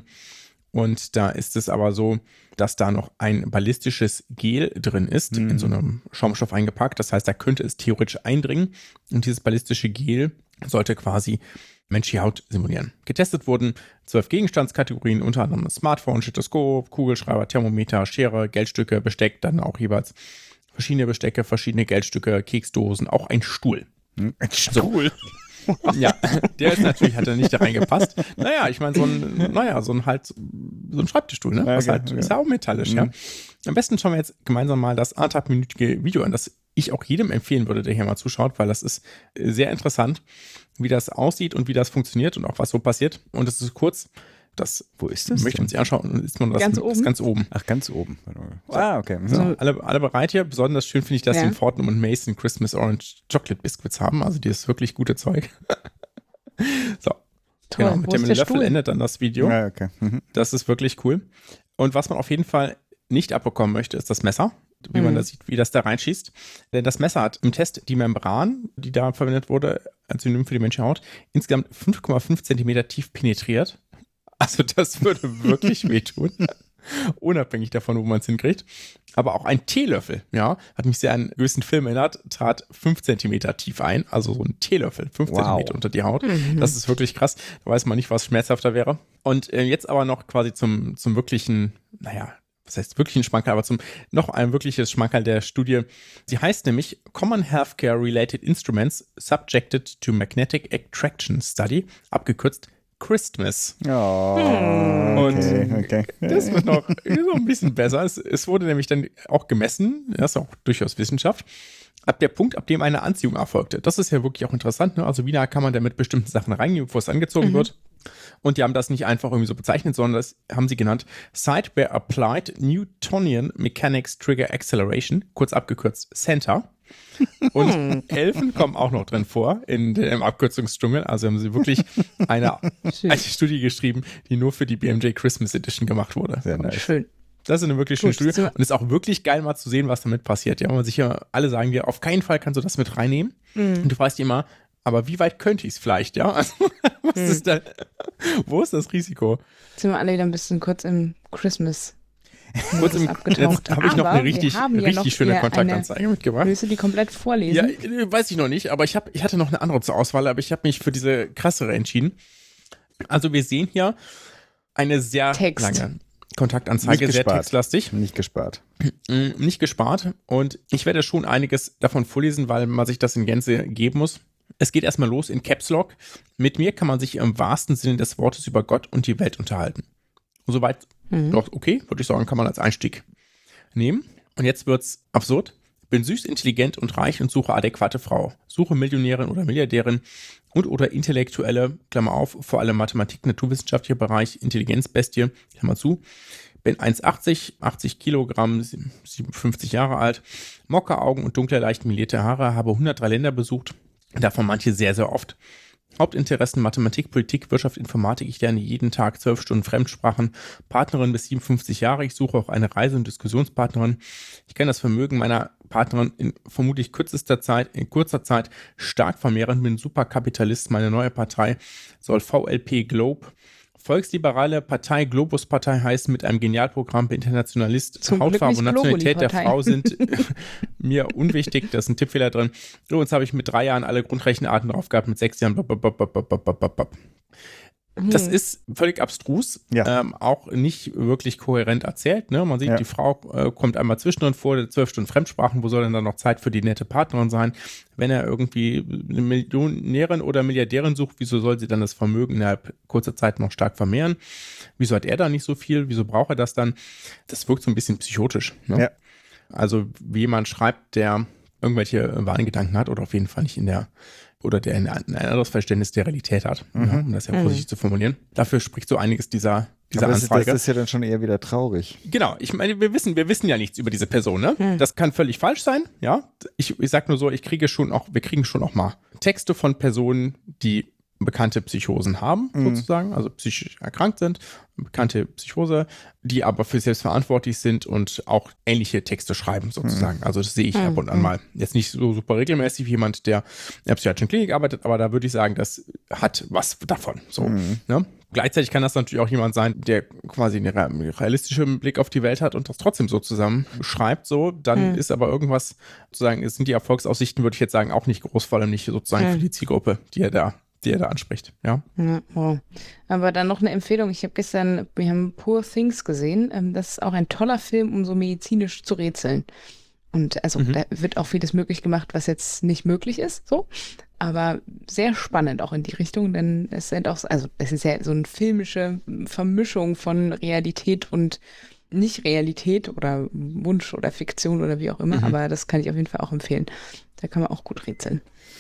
Und da ist es aber so, dass da noch ein ballistisches Gel drin ist, mhm. in so einem Schaumstoff eingepackt. Das heißt, da könnte es theoretisch eindringen und dieses ballistische Gel sollte quasi menschliche Haut simulieren. Getestet wurden zwölf Gegenstandskategorien, unter anderem Smartphone, Stethoskop, Kugelschreiber, Thermometer, Schere, Geldstücke, Besteck, dann auch jeweils verschiedene Bestecke, verschiedene Geldstücke, Keksdosen, auch ein Stuhl. Ein Stuhl? So. Ja, der ist natürlich, hat er nicht da reingepasst. Naja, ich meine, so ein, naja, so ein halt, so ein Schreibtischstuhl, ne? Was okay, halt, okay. ist ja auch metallisch, mhm. ja. Am besten schauen wir jetzt gemeinsam mal das anderthalbminütige Video an, das ich auch jedem empfehlen würde, der hier mal zuschaut, weil das ist sehr interessant, wie das aussieht und wie das funktioniert und auch was so passiert. Und es ist kurz, das, wo ist das? Möchte man sich anschauen, ist man das ganz, das oben? ganz oben. Ach, ganz oben. So. Ah, okay. So, alle, alle bereit hier. Besonders schön finde ich, dass ja. sie in Fortnum und Mason Christmas Orange Chocolate Biscuits haben. Also, die ist wirklich gute Zeug. So. Toll. Genau, mit wo dem ist der Löffel Stuhl? endet dann das Video. Ja, okay. Mhm. Das ist wirklich cool. Und was man auf jeden Fall nicht abbekommen möchte, ist das Messer. Wie man mhm. da sieht, wie das da reinschießt. Denn das Messer hat im Test die Membran, die da verwendet wurde, als Synonym für die menschliche Haut, insgesamt fünf Komma fünf Zentimeter tief penetriert. Also das würde wirklich wehtun. Unabhängig davon, wo man es hinkriegt. Aber auch ein Teelöffel, ja, hat mich sehr an einen gewissen Film erinnert, trat fünf Zentimeter tief ein. Also so ein Teelöffel, fünf wow. Zentimeter unter die Haut. Mhm. Das ist wirklich krass. Da weiß man nicht, was schmerzhafter wäre. Und äh, jetzt aber noch quasi zum, zum wirklichen, naja, was heißt wirklich ein Schmankerl, aber zum noch ein wirkliches Schmankerl der Studie. Sie heißt nämlich Common Healthcare Related Instruments Subjected to Magnetic Attraction Study, abgekürzt Christmas. Oh, und okay, okay. Das wird noch so ein bisschen besser. Es, es wurde nämlich dann auch gemessen, das ist auch durchaus Wissenschaft, ab der Punkt, ab dem eine Anziehung erfolgte. Das ist ja wirklich auch interessant, ne? Also wie nah kann man denn mit bestimmten Sachen reingehen, bevor es angezogen mhm. wird? Und die haben das nicht einfach irgendwie so bezeichnet, sondern das haben sie genannt Site where Applied Newtonian Mechanics Trigger Acceleration, kurz abgekürzt Center. Und Elfen kommen auch noch drin vor in dem Abkürzungsdschungel. Also haben sie wirklich eine, eine Studie geschrieben, die nur für die B M J Christmas Edition gemacht wurde. Sehr nice. Schön. Das ist eine wirklich schöne Studie. Und ist auch wirklich geil, mal zu sehen, was damit passiert. Ja, man sich ja alle sagen dir, auf keinen Fall kannst du das mit reinnehmen. Mhm. Und du fragst dich immer, aber wie weit könnte ich es vielleicht, ja? Also, was mhm. ist da? Wo ist das Risiko? Jetzt sind wir alle wieder ein bisschen kurz im Christmas. Kurz im, jetzt habe ich noch eine richtig, richtig ja schöne Kontaktanzeige mitgebracht. Willst du die komplett vorlesen? Ja, weiß ich noch nicht, aber ich, hab, ich hatte noch eine andere zur Auswahl, aber ich habe mich für diese krassere entschieden. Also wir sehen hier eine sehr Text. lange Kontaktanzeige, sehr textlastig. Nicht gespart. Nicht gespart und ich werde schon einiges davon vorlesen, weil man sich das in Gänze geben muss. Es geht erstmal los in Caps Lock. Mit mir kann man sich im wahrsten Sinne des Wortes über Gott und die Welt unterhalten. Soweit Mhm. doch okay, würde ich sagen, kann man als Einstieg nehmen. Und jetzt wird's absurd. Bin süß, intelligent und reich und suche adäquate Frau. Suche Millionärin oder Milliardärin und oder intellektuelle, Klammer auf, vor allem Mathematik, naturwissenschaftlicher Bereich, Intelligenzbestie, Klammer zu. Bin eins Komma achtzig, achtzig Kilogramm, siebenundfünfzig Jahre alt, Mockeraugen und dunkle, leicht melierte Haare, habe hundertdrei Länder besucht, davon manche sehr, sehr oft. Hauptinteressen Mathematik, Politik, Wirtschaft, Informatik. Ich lerne jeden Tag zwölf Stunden Fremdsprachen. Partnerin bis siebenundfünfzig Jahre. Ich suche auch eine Reise- und Diskussionspartnerin. Ich kann das Vermögen meiner Partnerin in vermutlich kürzester Zeit, in kurzer Zeit stark vermehren. Bin Superkapitalist. Meine neue Partei soll V L P Globe, Volksliberale Partei, Globus-Partei heißt, mit einem Genialprogramm, bin Internationalist, Zum Glück Hautfarbe nicht und Nationalität der Globuli-Partei. Frau sind mir unwichtig, da ist ein Tippfehler drin. Übrigens habe ich mit drei Jahren alle Grundrechenarten drauf gehabt, mit sechs Jahren. Das ist völlig abstrus, Ja. ähm, auch nicht wirklich kohärent erzählt. Ne? Man sieht, Ja. die Frau äh, kommt einmal zwischendrin vor, zwölf Stunden Fremdsprachen, wo soll denn dann noch Zeit für die nette Partnerin sein? Wenn er irgendwie eine Millionärin oder Milliardärin sucht, wieso soll sie dann das Vermögen innerhalb kurzer Zeit noch stark vermehren? Wieso hat er da nicht so viel? Wieso braucht er das dann? Das wirkt so ein bisschen psychotisch. Ne? Ja. Also wie jemand schreibt, der irgendwelche Wahngedanken hat oder auf jeden Fall nicht in der oder der ein, ein anderes Verständnis der Realität hat, Mhm. ja, um das ja vorsichtig zu formulieren. Dafür spricht so einiges dieser, dieser Aber das, Anzeige. das ist ja dann schon eher wieder traurig. Genau, ich meine, wir wissen, wir wissen ja nichts über diese Person, ne? Das kann völlig falsch sein, ja. Ich, ich sag nur so, ich kriege schon auch, wir kriegen schon auch mal Texte von Personen, die bekannte Psychosen haben, Mhm. sozusagen, also psychisch erkrankt sind, bekannte Psychose, die aber für selbst verantwortlich sind und auch ähnliche Texte schreiben, sozusagen. Also das sehe ich ab und an mal. Jetzt nicht so super regelmäßig wie jemand, der in der psychiatrischen Klinik arbeitet, aber da würde ich sagen, das hat was davon. So, ne? Gleichzeitig kann das natürlich auch jemand sein, der quasi einen realistischen Blick auf die Welt hat und das trotzdem so zusammen schreibt. So, dann ist aber irgendwas, sozusagen, es sind die Erfolgsaussichten, würde ich jetzt sagen, auch nicht groß, vor allem nicht sozusagen für die Zielgruppe, die er da die er da anspricht, ja. Ja, wow. Aber dann noch eine Empfehlung. Ich habe gestern, wir haben Poor Things gesehen. Ähm, das ist auch ein toller Film, um so medizinisch zu rätseln. Und also Mhm. da wird auch vieles möglich gemacht, was jetzt nicht möglich ist, so. Aber sehr spannend auch in die Richtung, denn es sind auch, also es ist ja so eine filmische Vermischung von Realität und Nicht-Realität oder Wunsch oder Fiktion oder wie auch immer. Mhm. Aber das kann ich auf jeden Fall auch empfehlen. Da kann man auch gut rätseln.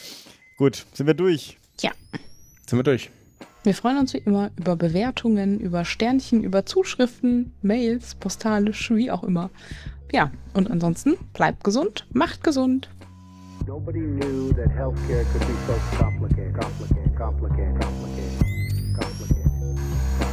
Gut, sind wir durch. Tja. Sind wir durch. Wir freuen uns wie immer über Bewertungen, über Sternchen, über Zuschriften, Mails, postalisch, wie auch immer. Ja, und ansonsten bleibt gesund, macht gesund. Nobody knew that healthcare could be so complicated, complicated, complicated, complicated, complicated.